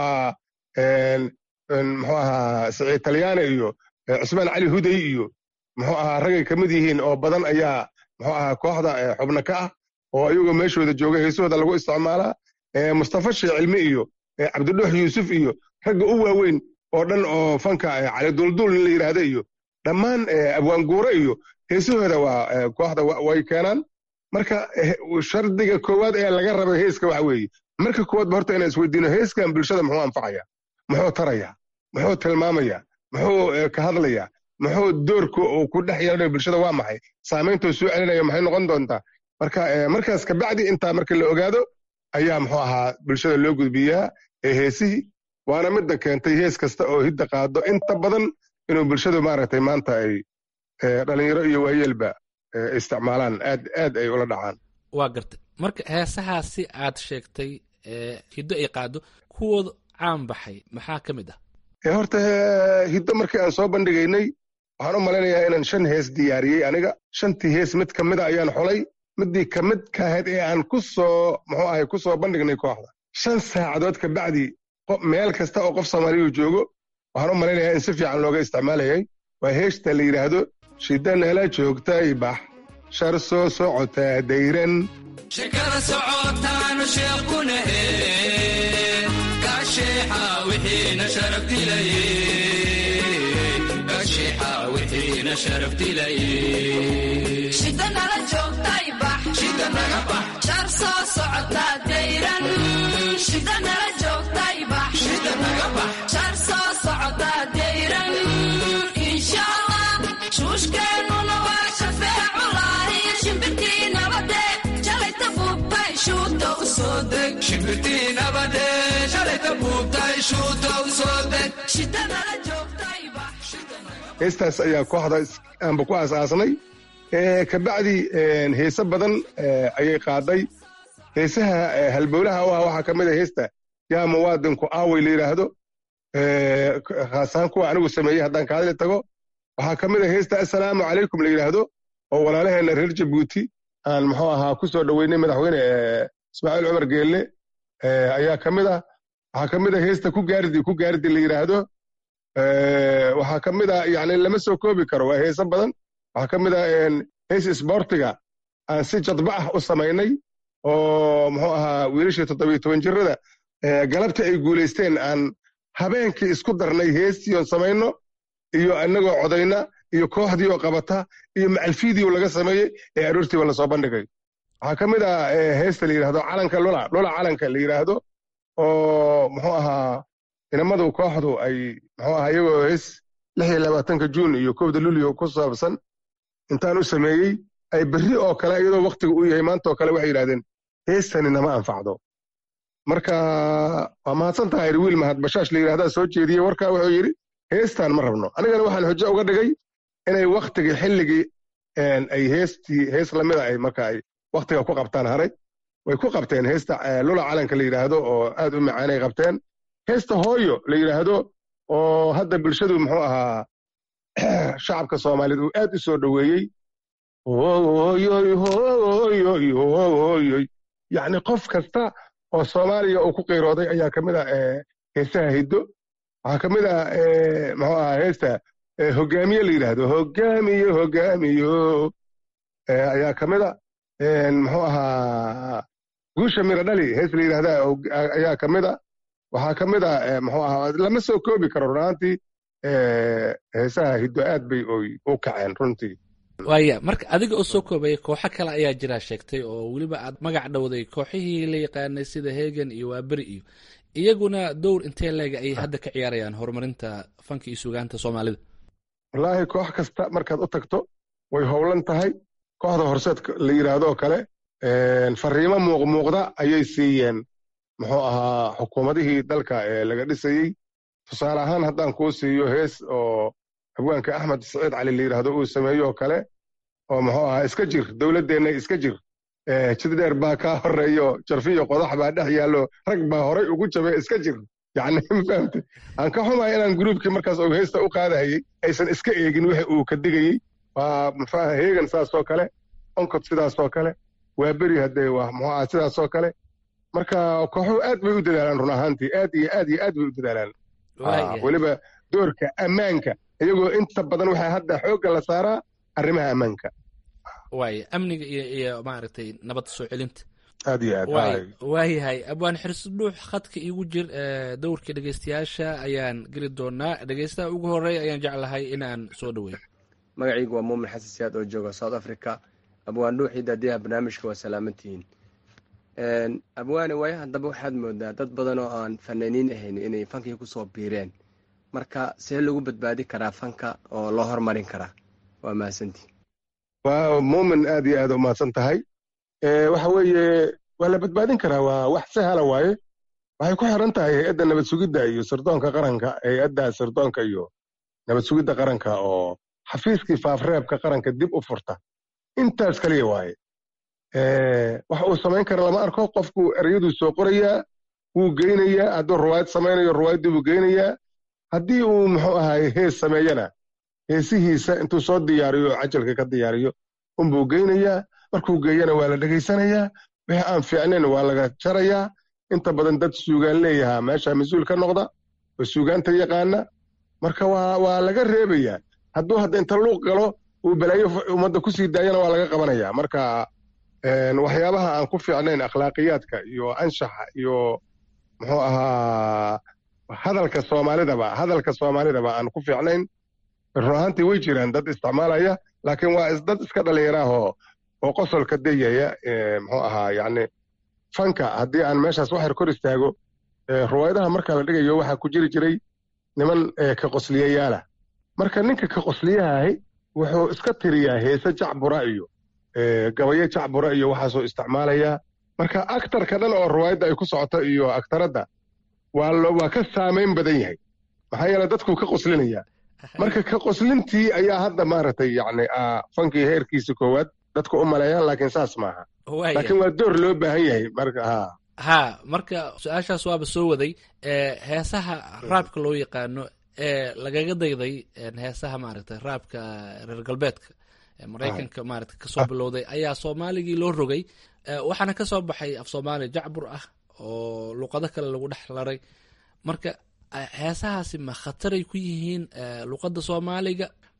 ahaa siciid talyaane iyo cusmaan cali huday iyo muxuu ahaa ragay ka mid yihiin oo badan ayaa muxuu ahaa kooxda xubna ka ah oo ayagoo meeshooda jooga heesahooda lagu isticmaalaa mustafa shee cilmi iyo cabdidhuux yuusuf iyo ragga u waaweyn oo dhan oo fanka cali duldul in la yidhaahda iyo dhammaan abwaanguure iyo heesahooda waa kooxda way keenaan marka shardiga koowaad ee laga raba heeska waxa weeye marka koowaadba horta inaan isweydiino heeskan bulshada muxuu anfacaya muxuu taraya muxuu tilmaamaya muxuu ka hadlaya muxuu doorka uu ku dhex yeelanayo bulshada waa maxay saamayntuu soo celinayo maxay noqon doontaa marka markaas kabacdi intaa marka la ogaado ayaa muxuu ahaa bulshada loo gudbiyaa heesihii waana midda keentay hees kasta oo hidda qaado inta badan inuu bulshadu maaragtay maanta ay dhalinyaro iyo waayeelba isticmaalaan aad ay ula dhacaan waa gartay marka heesahaasi aad sheegtay hiddo ay qaado kuwooda caan baxay maxaa ka mid ah horta hiddo markii aan soo bandhigaynay waxaan u malaynayaa inaan 5 hees diyaariyey aniga 5tii hees mid ka mid a ayaan xulay midii ka mid ka ahayd ee aan ku soo bandhignay kooxda 5 saacadood ka bacdi meel kasta oo qof Soomaaliyeed joogo waxaan u malaynayaa in si fiican looga isticmaalayay waa heesta la yiraahdo shida nala joogtay bax shar soo socota dayran shakara socotaanu sheequnahe kasheexa wixiina sharaftilaye kasheexa wixiina sharaftilaye shida nala joogtay bax shida naga bax shar soo socota dayran shida nala joogtay bax shida naga bax shar soo socota dayran insha Allah shuushkeenuna waa shafeecu laahi shimbirtii nabade shalayta buubtay shuuta u soo deg shimbirtii nabade shalayta buubtay shuuta u soo deg shida nala joogtay bax heestaas ayaa kooxda aanba ku aasaasnay kabacdi heese badan ayay qaaday heesaha halbowlaha u ah waxaa ka mid a heesta yaa muwaadinku aaway la yidhaahdo khaasaan kuwa anigu sameeyey haddaan ka hadli tago waxaa ka mid a heesta assalaamu calaykum la yidhaahdo oo walaalaheenna reer jabuuti aan muxuu ahaa ku soo dhoweynay madaxweyne ismaaciil cumar geelle ayaa ka mid ah waxaa ka mid a heesta ku gaardi la yidhaahdo waxaa ka mid a yani lama soo koobi karo waa heese badan waxaa ka mid ah hees isboortiga aan si jadba ah u samaynay oo muxuu ahaa wiilashii 17 jirada galabta ay guulaysteen aan habeenkii isku darnay heestii oon samayno iyo annagoo codayna iyo kooxdii oo qabata iyo macalfiidii laga sameeyey ee aroortiiba lasoo bandhigay waxaa ka mid ah heesta la yidhaahdo calanka lula calanka la yidhaahdo oo muxuu ahaa inamadu kooxdu ay muxuu ahaa iyagoo hees 26 juun iyo 1 luulyo ku saabsan intaan u sameeyey ay berri oo kale iyadoo waqtiga u yahay maanta oo kale waxay yidhahdeen heestani nama anfacdo marka waa mahadsan tahay wiil mahad bashaash la yidhahdaa soo jeediyey warkaa wuxuu yidhi heestaan ma rabno anigana waxaan xujo uga dhigay inay waqtigii xilligii ay hees lamida ay marka ay waqtiga ku qabtaan haray way ku qabteen heesta lula calanka la yidhaahdo oo aad u macaanay qabteen heesta hooyo la yidhaahdo oo hadda bulshadu muxuu ahaa shacabka soomaaliyeed uu aad u soo dhoweeyey yacni qof kasta oo soomaaliya uu ku qiirooday ayaa ka mid ah heesaha hiddo waxaa ka mid ah muxuu ahaa heesta hogaamiye la yidhaahdo hogaamiyo ayaa ka mid a muxuu ahaa guusha mira dhali hees la yidhaahda ayaa ka mid a waxaa ka mid a muxuu ahaa lama soo koobi karo runaantii heesaha hiddo aad bay u kaceen runtii waaya marka adiga oo soo koobaya kooxo kale ayaa jira sheegtay oo weliba aad magac dhowday kooxihii la yaqaanay sida hegan iyo waaberi iyo iyaguna dowr intee leega ayay hadda ka ciyaarayaan horumarinta fanka iyo sugaanta soomaalida wallaahi koox kasta markaad u tagto way howlan tahay kooxda horseed la yidhaahdo kale fariimo muuqda ayay siiyeen muxuu ahaa xukuumadihii dalka ee laga dhisayey tusaale ahaan haddaan kuu siiyo hees oo haweenka axmed saciid cali la yidhaahdo uu sameeyo oo kale oo muxuu ahaa iska jir dowladdeenna iska jir jid dheer baa kaa horreeyo jarfiyo qodax baa dhex yaallo rag baa horay ugu jabay iska jir yacni ma fahamte aan ka xumahay inaan gruubkii markaas uu heesta u qaadahayey aysan iska eegin wixii uu ka digayey waa muxuu heegan saasoo kale onkod sidaasoo kale waa beri haddee waa muxuu ahaa sidaasoo kale marka kooxuhu aad bay u dadaalaan run ahaantii aad iyo aad iyo aad bay u dadaalaan weliba doorka ammaanka iyagoo inta badan waxaa hadda xoogga la saaraa arrimaha ammaanka waaya amniga iyo maaragtay nabadda soo celinta aad iyo aad waayahay abwaan xirsidhuux khadka iigu jir dowrka dhegeystayaasha ayaan geli doonaa dhegeystaha ugu horreeya ayaan jeclahay inaan soo dhaweeyo magacaygu waa muumin xasan siyaad oo jooga south africa abwaan dhuuxii daadiyaha barnaamijka waa salaamantihiin abwaane waayaha dambe waxaad moodaa dad badan oo aan fanaaniin ahayn inay fankii kusoo biireen marka see lagu badbaadi karaa fanka oo loo hormarin karaa waa mahadsantii waa muumin aad iyo aad u mahadsan tahay waxa weeye waa la badbaadin karaa waa wax sahla waaye waxay ku xiran tahay hay-adda nabad sugidda iyo sirdoonka qaranka hay-adda sirdoonka iyo nabad sugidda qaranka oo xafiiskii faafreebka qaranka dib u furta intaas kaliya waaye waxa uu samayn kara lama arko qofku ereyaduu soo qorayaa wuu geynayaa hadduu ruwaayad samaynayo ruwaayaddii buu geynayaa haddii uu muxuu ahaay hees sameeyana heesihiisa intuu soo diyaariyo cajalka ka diyaariyo unbuu geynayaa markuu geeyana waa la dhegaysanayaa wixii aan fiicnayn waa laga jarayaa inta badan dad suugaan leeyahaa meesha mas-uul ka noqda oo suugaanta yaqaana marka waa laga reebayaa hadduu hadda inta luuq galo uu balaayo ummadda ku sii daayana waa laga qabanayaa marka waxyaabaha aan ku fiicnayn akhlaaqiyaadka iyo anshaxa iyo muxuu ahaa hadalka soomaalidaba aan ku fiicnayn run ahaantii way jiraan dad isticmaalaya laakiin waa dad iska dhallinyaraahoo oo qosolka dayaya muxuu ahaa yacni fanka haddii aan meeshaas waxyar kor istaago ruwaayadaha marka la dhigayo waxaa ku jiri jiray niman ka qosliyayaala marka ninka ka qosliyahahi wuxuu iska tiriyaa heese jacbura iyo gabayo jacbura iyo waxaasoo isticmaalayaa marka aktarka dhan oo ruwaayadda ay ku socoto iyo aktaradda waa ka saamayn badan yahay maxaa yeele dadkuu ka qoslinayaa marka ka qoslintii ayaa hadda maaragtay yacni fankii heerkiisa koowaad dadku u maleeyaan laakiin saas maaha laakiin waa door loo baahan yahay marka marka su-aashaas waaba soo waday heesaha raabka loo yaqaano ee lagaga dayday heesaha maaragtay raabka reer galbeedka maraykanka maaragtay kasoo bilowday ayaa soomaaligii loo rogay waxaana ka soo baxay af soomaali jacbur ah oo luqado kale lagu dhex laray marka heesahaasi ma khataray ku yihiin luqadda soomaaliga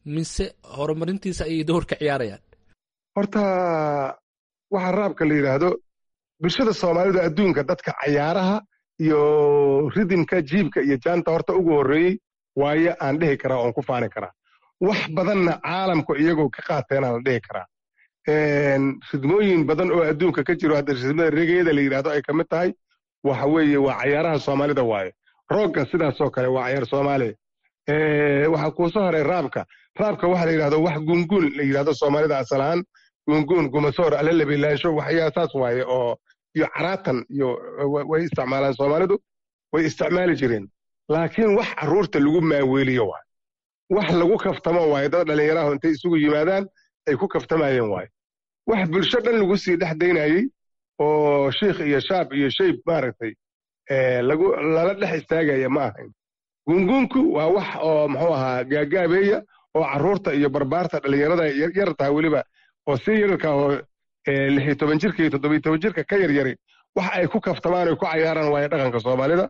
mise horumarintiisa ayay door ka ciyaarayaan? horta waxa raabka la yidhaahdo bulshada soomaalida adduunka dadka cayaaraha iyo ridimka jiibka iyo jaanta horta ugu horreeyey waayo aan dhihi karaa oon ku faani karaa wax badanna caalamku iyagoo ka qaateenaa la dhihi karaa ridmooyin badan oo adduunka ka jiro hadda ridmada regeeda la yidhaahdo ay ka mid tahay waxa weeye waa cayaaraha soomaalida waaye roogga sidaasoo kale waa cayaar soomaaliya waxaa kuusoo horay raabka waxa la yidhahdo wax gunguun la yidhahdo soomaalida asal ahaan gunguun gumasoor alalabilaansho waxyaa saas waaye oo iyo caraatan iyo way isticmaalaan soomaalidu way isticmaali jireen laakiin wax carruurta lagu maaweeliyo waaye wax lagu kaftamo waaye dad dhallinyaraho intay isugu yimaadaan ay ku kaftamayeen waaye wax bulsho dhan lagu sii dhex daynayey oo shiikh iyo shaab iyo shayb maaragtay lala dhex istaagaya ma ahayn gunguunku waa wax oo muxuu ahaa gaagaabeeya oo carruurta iyo barbaarta dhallinyarada yartaa weliba oo si yararka oo 16 jirka iyo 17 jirka ka yaryari wax ay ku kaftamaan ay ku cayaaraan waaye dhaqanka soomaalida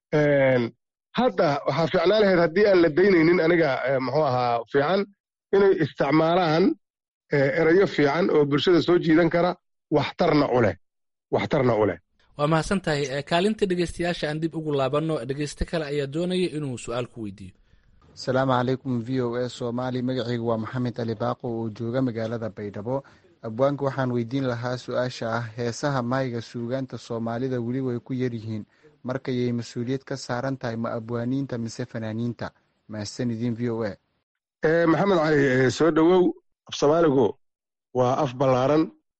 hadda waxaa fiicnaan lahayd haddii aan la daynaynin aniga muxuu ahaa fiican inay isticmaalaan erayo fiican oo bulshada soo jiidan kara waxtarna u leh waa mahadsan tahay kaalinta dhegeystayaasha aan dib ugu laabanno dhegeyste kale ayaa doonaya inuu su-aal ku weydiiyo. asalaamu calaykum v o a soomaali magacaygu waa maxamed ali baaqo oo jooga magaalada baydhabo. abwaanka waxaan weydiin lahaa su-aasha ah heesaha mayga suugaanta soomaalida weli way ku yaryihiin markayay mas-uuliyad ka saaran tahay ma abwaaniinta mise fanaaniinta? mahadsanidin v o a. maxamed cali soo dhowow af soomaaligu waa af ballaaran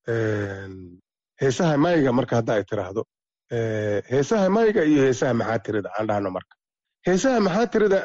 heesaha mayga marka hadda ay tiraahdo heesaha mayga iyo heesaha maxaatirida aan dhahno marka heesaha maxaatirida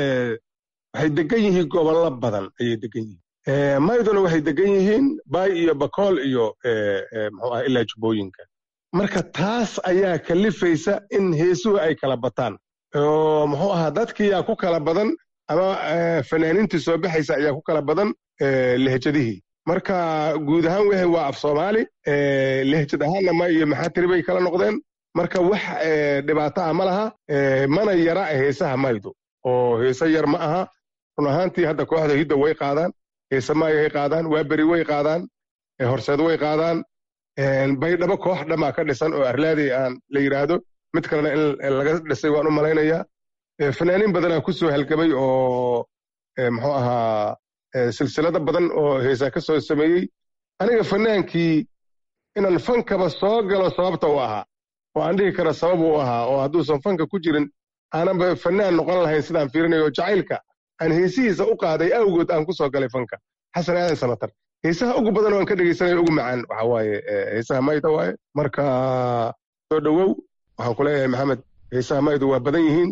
waxay degan yihiin gobollo badan ayay degan yihiin mayduna waxay degan yihiin baay iyo bakool iyo muxuu ah ilaa jubbooyinka marka taas ayaa kalifaysa in heesuhu ay kala bataan oo muxuu ahaa dadkiiyaa ku kala badan ama fanaaniintii soo baxaysa ayaa ku kala badan lehjadihii marka guud ahaan wixii waa af soomaali lehjad ahaanna ma iyo maxaatiri bay kala noqdeen marka wax dhibaato ah ma laha mana yara heesaha maydu oo heese yar ma aha run ahaantii hadda kooxda hidda way qaadaan heese maayay qaadaan waaberi way qaadaan horseed way qaadaan baydhabo koox dhammaa ka dhisan oo arlaadey aan la yidhaahdo mid kalena in laga dhisay waan u malaynayaa fanaaniin badanaa ku soo halgamay oo muxuu ahaa silsilado badan oo heesaa ka soo sameeyey aniga fanaankii inaan fankaba soo galo sababta u ahaa oo aan dhihi karo sabab u ahaa oo hadduusan fanka ku jirin aananba fanaan noqon lahayn sidaan fiirinayo jacaylka aan heesihiisa u qaaday awgood aan ku soo galay fanka xasan aadan samatar heesaha ugu badan oo aan ka dhegaysanayo ugu macaan waxa waaye heesaha mayda waaye marka soo dhowow waxaan ku leeyahay maxamed heesaha maydu waa badan yihiin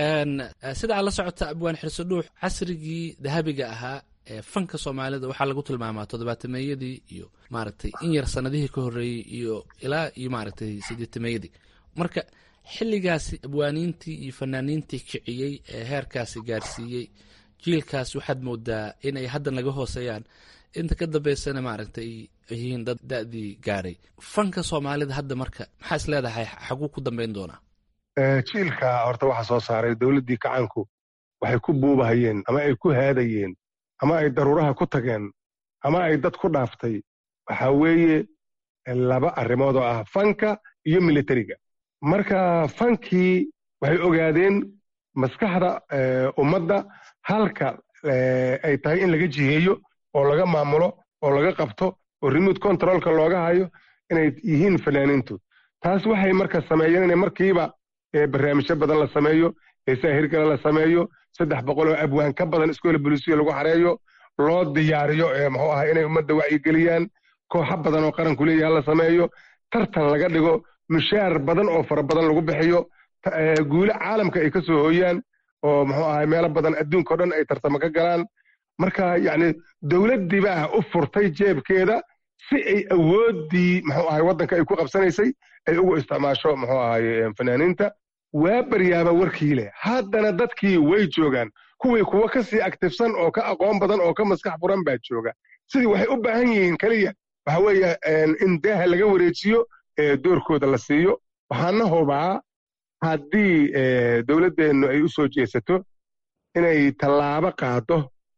sida aad la socota abwaan xirso dhuux casrigii dahabiga ahaa fanka soomaalida waxaa lagu tilmaamaa 70meeyadii iyo maaragtay in yar sanadihii ka horreeyey iyo ilaa iyo maaragtay 80meeyadii marka xilligaasi abwaaniintii iyo fanaaniintii kiciyey ee heerkaasi gaarsiiyey jiilkaas waxaad moodaa in ay haddan laga hooseeyaan inta ka dambeysana maaragtay yihiin dad da'dii gaaray fanka soomaalida hadda marka maxaa is leedahay xaguu ku dambeyn doonaa? jiilka horta waxa soo saaray dowladdii kacaanku waxay ku buubahayeen ama ay ku haadayeen ama ay daruuraha ku tageen ama ay dad ku dhaaftay waxaa weeye laba arrimood oo ah fanka iyo militariga marka fankii waxay ogaadeen maskaxda ummadda halka ay tahay in laga jiheeyo oo laga maamulo oo laga qabto oo remote controlka looga hayo inay yihiin fanaaniintu taas waxay marka sameeyeen inay markiiba barnaamijyo badan la sameeyo heesaha hirgala la sameeyo 300 oo abwaan ka badan iskoola bulisiyo lagu xareeyo loo diyaariyo muxuu ahaa inay ummadda wacyigeliyaan kooxo badan oo qaranku leeyahay la sameeyo tartan laga dhigo mushaar badan oo fara badan lagu bixiyo guule caalamka ay ka soo hooyaan oo muxuu ahaa meelo badan adduunka oo dhan ay tartamo ka galaan marka yacni dowladdii baa u furtay jeebkeeda si ay awooddii muxuu ahay waddanka ay ku qabsanaysay ay ugu isticmaasho muxuu ahay fanaaniinta waa baryaaba warkii leh haddana dadkii way joogaan kuwii kuwa ka sii aktifsan oo ka aqoon badan oo ka maskax furan baa jooga sidii waxay u baahan yihiin keliya waxa weeye in daaha laga wareejiyo doorkooda la siiyo waxaana hubaa haddii dowladdeennu ay u soo jeesato inay tallaabo qaado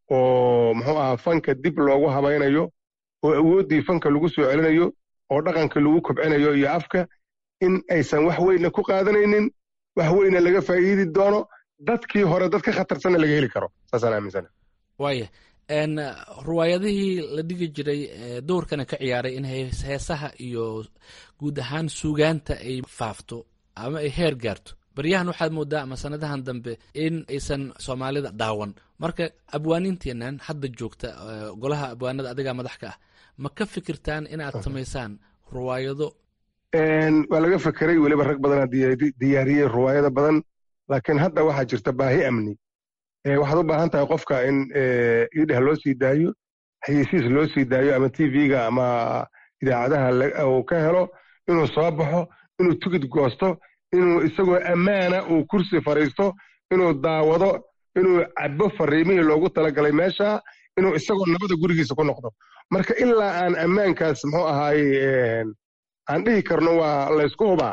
oo muxuu ahaa fanka dib loogu habaynayo oo awooddii fanka lagu soo celinayo oo dhaqanka lagu kobcinayo iyo afka in aysan wax weyna ku qaadanaynin wax weyna laga faa'iidi doono dadkii hore dad ka khatarsanna laga heli karo saasaan aaminsana waaya ruwaayadihii la dhigi jiray doorkana ka ciyaaray in heesaha iyo guud ahaan suugaanta ay faafto ama ay heer gaarto baryahan waxaad moodaa ama sanadahan dambe in aysan soomaalida daawan marka abwaanintiinan hadda joogta golaha abwaanada adigaa madax ka ah ma ka fikirtaan inaad samaysaan ruwaayado waa laga fekeray weliba rag badanaa diyaariyey ruwaayada badan laakiin hadda waxaa jirta baahi amni waxaad u baahan tahay qofka in idheh loo sii daayo xayeysiis loo sii daayo ama tv-ga ama idaacadaha uu ka helo inuu soo baxo inuu tigid goosto inuu isagoo ammaana uu kursi fadhiisto inuu daawado inuu cabbo fariimihii loogu talagalay meesha inuu isagoo nabada gurigiisa ku noqdo marka ilaa aan ammaankaas muxuu ahaaye aan dhihi karno waa laysku hubaa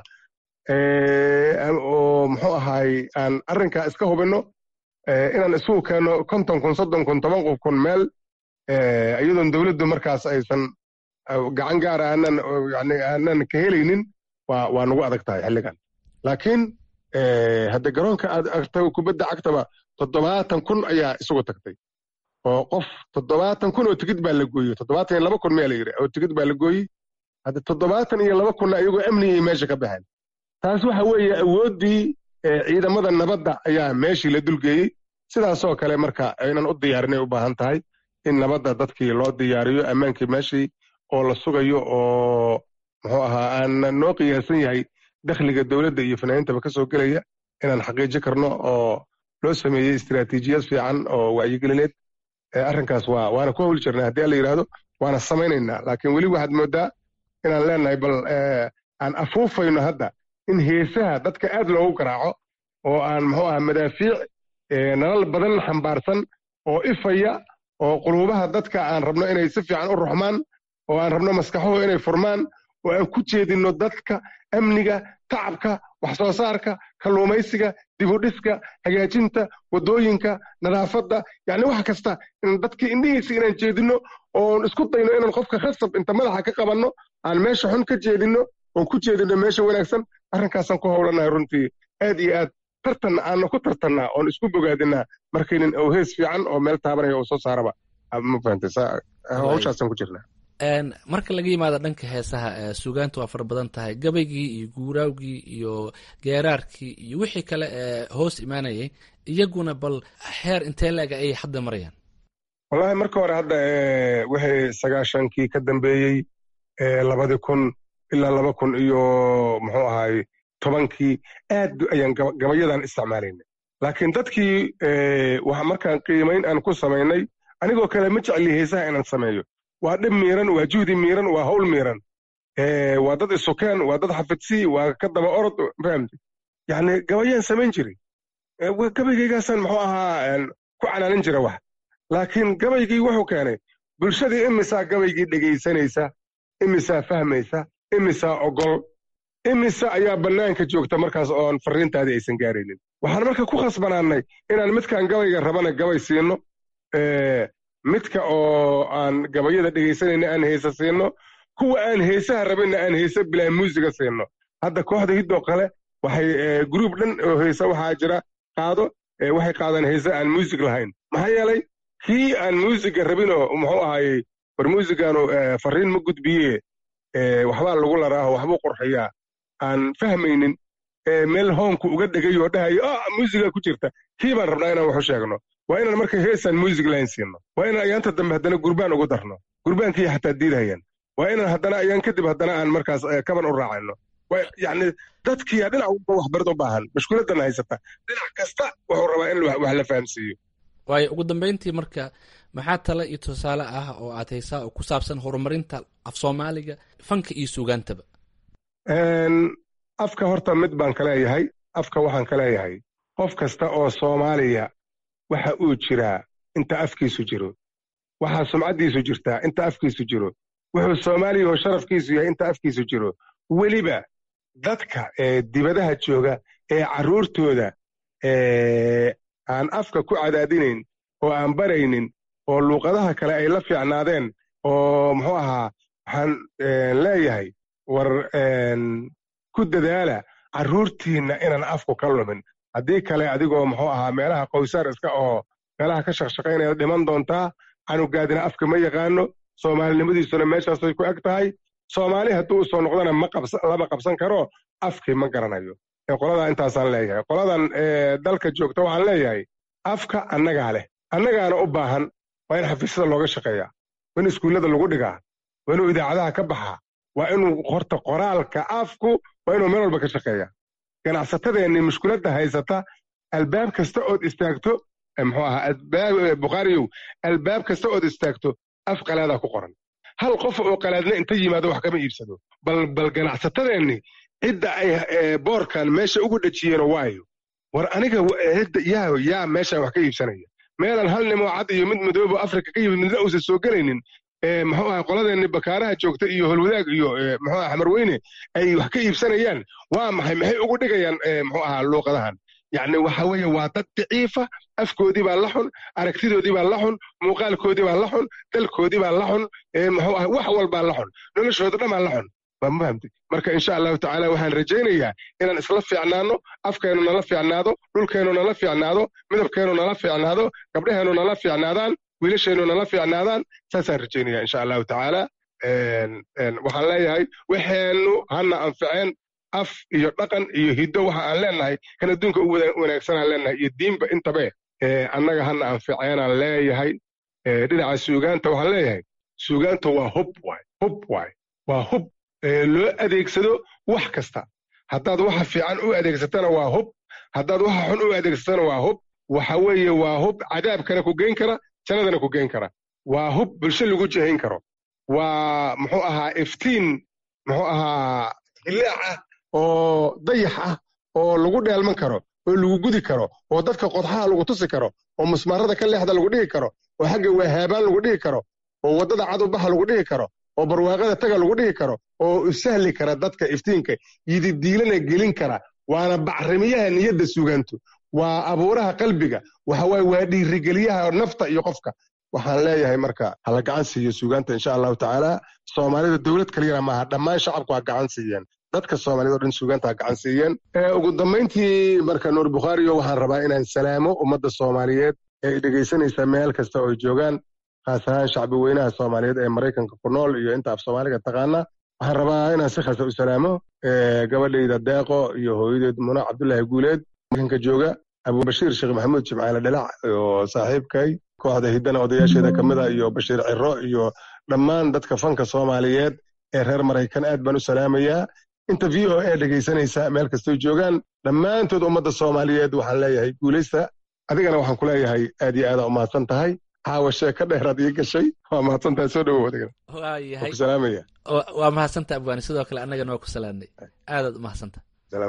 oo muxuu ahaaye aan arrinkaa iska hubinno inaan isugu keenno 50 kun 30 kun 10 kun meel iyadoon dowladdu markaas aysan gacan gaara aanan ka helaynin waa nagu adag tahay xilligan laakiin hadda garoonka aad aragtay kubadda cagtaba 70 kun ayaa isugu tagtay oo qof 70 kun oo tigid baa la gooyey 72 kun meel yiri oo tigid baa la gooyey hadda 72 kun ayagoo amnigii meesha ka baxeen taas waxa weeye awooddii ciidamada nabadda ayaa meeshii la dulgeeyey sidaasoo kale marka inaan u diyaarinay u baahan tahay in nabadda dadkii loo diyaariyo ammaankii meeshii oo la sugayo oo muxuu ahaa aan noo qiyaasan yahay dakhliga dowladda iyo fanaaniintaba ka soo gelaya inaan xaqiiji karno oo loo sameeyey istiraatiijiyad fiican oo wacyigelineed arrinkaas waana ku hawli jirnaa haddii la yidhaahdo waana samaynaynaa laakiin weli waxaad moodaa inaan leenahay bal aan afuufayno hadda in heesaha dadka aad loogu garaaco oo aan muxuu ahaa madaafiic nalal badan xambaarsan oo ifaya oo quluubaha dadka aan rabno inay si fiican u ruxmaan oo aan rabno maskaxuhu inay furmaan oo aan ku jeedinno dadka amniga tacabka wax soo saarka kalluumaysiga dibudhiska hagaajinta waddooyinka nadaafadda yacni wax kasta in dadkii indhihiisa inaan jeedinno oon isku dayno inaan qofka khasab inta madaxa ka qabanno aan meesha xun ka jeedinno oon ku jeedinno meesha wanaagsan arrinkaasaan ku howlanahay runtii aad iyo aad tartanna aanna ku tartannaa oon isku bogaadinaa markaynin hees fiican oo meel taabanaya oo soo saaraba ma fahantay hawshaasaan ku jirnaa marka laga yimaado dhanka heesaha suugaanta waa fara badan tahay gabaygii iyo guuraawgii iyo geeraarkii iyo wixii kale hoos imaanayay iyaguna bal heer intee la-eg ayay hadda marayaan wallaahi marka hore hadda wixii 90kii ka dambeeyey 2000 ilaa 2000 iyo muxuu ahaay 10kii aad ayaan gabayadan isticmaalaynay laakiin dadkii waxa markaan qiimayn aan ku samaynay anigoo kale ma jecli heesaha inaan sameeyo waa dhib miiran waa juhdi miiran waa hawl miiran waa dad isukeen waa dad xafidsii waa ka daba orod fahamti yacni gabayaan samayn jiray gabaygaygaasaan muxuu ahaa ku canaanin jira wax laakiin gabaygii wuxuu keenay bulshadii imisaa gabaygii dhegaysanaysa imisaa fahmaysa imisaa ogol imise ayaa bannaanka joogta markaas oon farriintaadii aysan gaaraynin waxaan marka ku khasbanaannay inaan midkaan gabayga rabana gabay siino midka oo aan gabayada dhegaysanayna aan heesa siino kuwa aan heesaha rabinna aan heesa bilaa muusiga siino hadda kooxda hiddoo kale waxay gruub dhan oo heesa waxaa jira qaado waxay qaadaan heesa aan muusig lahayn maxaa yeelay kii aan muusiga rabinoo muxuu ahaayey war muusigaanu farriin ma gudbiye waxbaa lagu laraaho waxbuu qurxiyaa aan fahmaynin meel hoonku uga dhegayoo dhahayo muusigaa ku jirta kii baan rabnaa inaan waxu sheegno waa inaan marka heesaan muusig lahayn siino waa inaan ayaanta dambe haddana gurbaan ugu darno gurbaankii xataa diidahayaan waa inaan haddana ayaan kadib haddana aan markaas kaban u raacayno yacni dadkiiyaa dhinac walba waxbarid u baahan mashkuuladana haysata dhinac kasta wuxuu rabaa in wax la fahamsiiyo waayo ugu dambayntii marka maxaa tale iyo tusaale ah oo aad haysaa oo ku saabsan horumarinta af soomaaliga fanka iyo suugaantaba afka horta mid baan ka leeyahay afka waxaan ka leeyahay qof kasta oo soomaaliya waxa uu jiraa inta afkiisu jiro waxaa sumcaddiisu jirtaa inta afkiisu jiro wuxuu soomaaliya oo sharafkiisu yahay inta afkiisu jiro weliba dadka dibadaha jooga ee carruurtooda aan afka ku cadaadinayn oo aan baraynin oo luuqadaha kale ay la fiicnaadeen oo muxuu ahaa waxaan leeyahay war ku dadaala carruurtiinna inaan afku ka lumin haddii kale adigoo muxuu ahaa meelaha qowsaar iska oo meelaha ka shaqshaqaynaya dhiman doontaa canugaadina afka ma yaqaano soomaalinimadiisuna meeshaasay ku eg tahay soomaali hadduu u soo noqdana lama qabsan karo afkii ma garanayo qoladaa intaasaan leeyahay qoladan dalka joogta waxaan leeyahay afka annagaa leh annagaana u baahan waa in xafiisyada looga shaqeeyaa waa in iskuullada lagu dhigaa waa inuu idaacadaha ka baxaa waa inuu horta qoraalka afku waa inuu meel walba ka shaqeeyaa ganacsatadeenni mushkiladda haysata albaab kasta ood istaagto muxuu ahaa bukhaariyow albaab kasta ood istaagto af qalaadaa ku qoran hal qof oo qalaadna inta yimaado wax kama iibsado bal ganacsatadeenni cidda ay boorkan meesha ugu dhejiyeenoo waayo war aniga yaa meeshaan wax ka iibsanaya meelan hal nimoo cad iyo mid madoobo afrika ka yimid midna uusan soo gelaynin muxuu ahaa qoladeenni bakaaraha joogta iyo holwadaag iyo muxuu ahaa xamarweyne ay wax ka iibsanayaan waa maxay ugu dhigayaan muxuu ahaa luuqadahan yacni waxa weeye waa dad daciifa afkoodii baa la xun aragtidoodii baa la xun muuqaalkoodii baa la xun dalkoodii baa la xun muxuu ahaa wax walbaa la xun noloshooda dhan baa la xun ma fahamtay marka insha allahu tacaala waxaan rajaynayaa inaan isla fiicnaano afkeennu nala fiicnaado dhulkeennu nala fiicnaado midabkeennu nala fiicnaado gabdhaheennu nala fiicnaadaan wiilasheennu nala fiicnaadaan saasaan rajaynayaa insha allahu tacaala waxaan leeyahay waxeennu hana anficeen af iyo dhaqan iyo hiddo waxa aan leenahay kan adduunka u wanaagsanaan leenahay iyo diinba intabe annaga hana anficeenaan leeyahay dhinaca suugaanta waxaan leeyahay suugaanta waa hub waay waa hub loo adeegsado wax kasta haddaad waxa fiican u adeegsatana waa hub haddaad waxa xun u adeegsatana waa hub waxa weeye waa hub cadaabkana ku geyn kara jannadana ku geyn kara waa hub bulsho lagu jahayn karo waa muxuu ahaa iftiin muxuu ahaa ilaac ah oo dayax ah oo lagu dheelman karo oo lagu gudi karo oo dadka qodxaha lagu tusi karo oo musmaarada ka leexda lagu dhigi karo oo xagga waahaabaan lagu dhigi karo oo waddada cadubaxa lagu dhigi karo oo barwaaqada taga lagu dhigi karo oo u sahli kara dadka iftiinka yididiilana gelin kara waana bacrimiyaha niyadda suugaantu waa abuuraha qalbiga waxa waaye waa dhiirigeliyaha nafta iyo qofka waxaan leeyahay marka hala gacan siiyo suugaanta insha allahu tacaala soomaalida dowlad kaliyana maaha dhammaan shacabku ha gacan siiyeen dadka soomaaliyed oo dhan suugaanta ha gacan siiyeen ugu dambayntii marka nuur bukhaariyo waxaan rabaa inaan salaamo ummadda soomaaliyeed ee dhegaysanaysa meel kasta oo ay joogaan khaas ahaan shacbi weynaha soomaaliyeed ee maraykanka ku nool iyo inta af soomaaliga taqaana waxaan rabaa inaan si khasa u salaamo gabadhayda deeqo iyo hooyadeed muna cabdullaahi guuleed maraykanka jooga abubashiir sheekh maxamuud jimcaale dhalac oo saaxiibkay kooxda hiddana odayaasheeda ka mid a iyo bashiir ciro iyo dhammaan dadka fanka soomaaliyeed ee reer maraykan aad baan u salaamayaa inta v o a dhegaysanaysa meel kastoy joogaan dhammaantood ummadda soomaaliyeed waxaan leeyahay guulaysta adigana waxaan ku leeyahay aad iyo aada umahadsan tahay caawa sheeka dheeraad ii gashay waa mahadsantahay soo dhawow adigana waayahay ku salaamaya waa mahadsantaha abwaani sidoo kale annagana waa ku salaamnay aadaad u mahadsantaha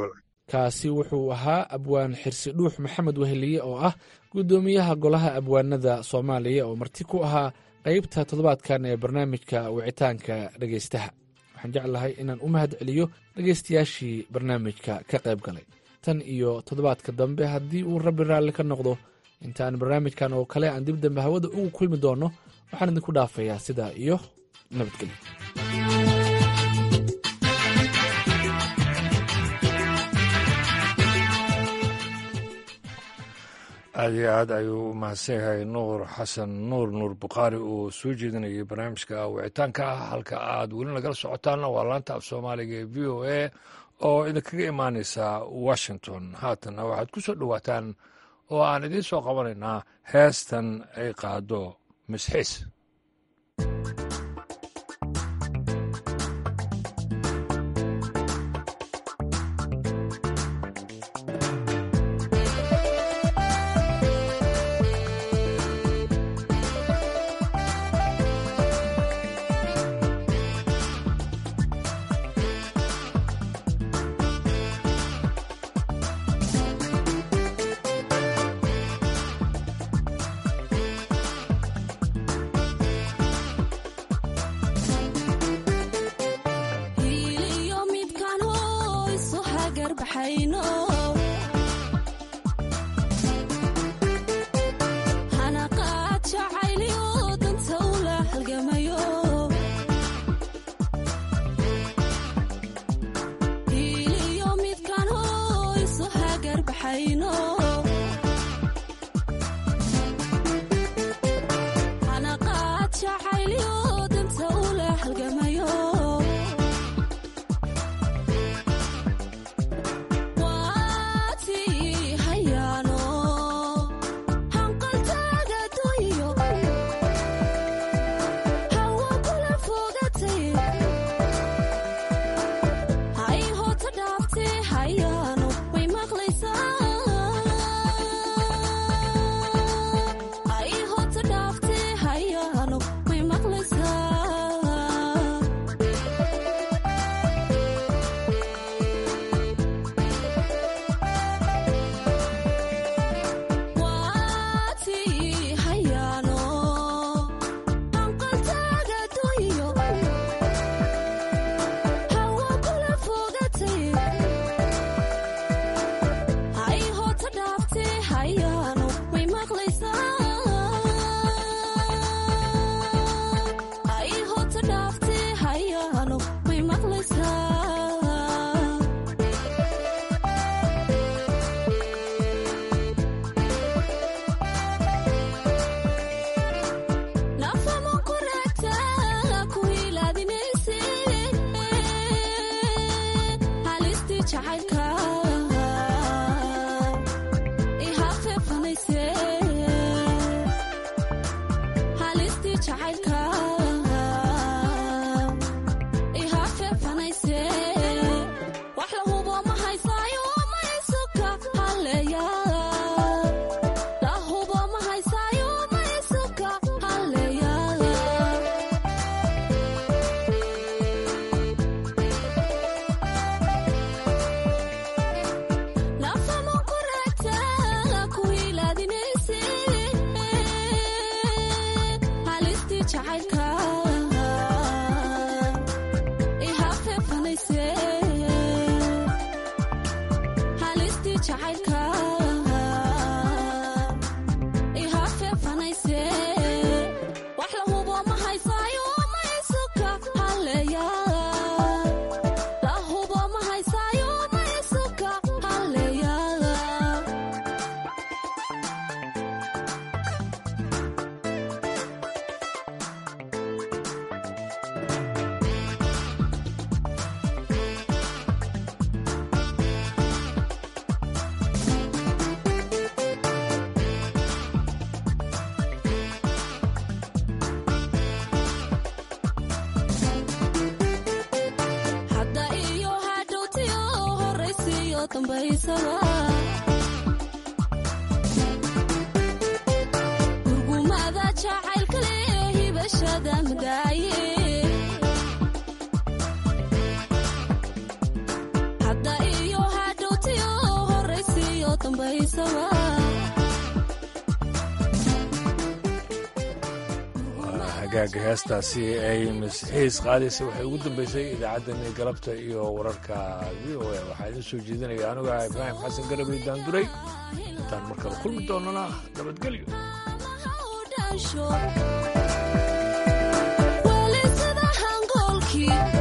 kaasi wuxuu ahaa abwaan xirsi dhuux maxamed weheliye oo ah guddoomiyaha golaha abwaanada soomaaliya oo marti ku ahaa qaybta toddobaadkan ee barnaamijka wicitaanka dhegaystaha waxaan jeclahay inaan u mahad celiyo dhegaystayaashii barnaamijka ka qayb galay tan iyo toddobaadka dambe haddii uu rabbi raalli ka noqdo intaan barnaamijkan oo kale aan dib dambe hawada ugu kulmi doonno waxaan idinku dhaafayaa sidaa iyo nabadgelyo aad iyo aad ayuu u mahadsan yahay nuur xasan nuur bukhaari oo soo jeedinayay barnaamijka wicitaanka ah halka aad weli nagala socotaanna waa laanta af soomaaliga ee v o a oo idinkaga imaanaysa washington haatanna waxaad ku soo dhowaataan oo aan idiin soo qabanaynaa heestan ay qaado misxiis jacaylka ihafeefanayse halistii jacaylka ihafeefanayse wax la hubo ma haysaayo ma isuka halleeya la hubo ma haysaayo ma isuka halleeya hadda iyo hadhowtiyo horaysiyo dambaysaba gurgumada jacaylka leh hibashada madaaye hadda iyo hadhowtiyo horaysiyo dambaysaba hagaaga heestaasi ay misxiis qaadaysa waxay ugu dambeysay idaacaddani galabta iyo wararka v o a waxaa idin soo jeedinaya anigu ah ibraahim xasan garabay daanduray intaan mar kale kulmi doonana nabadgelyo weli sida hangoolkii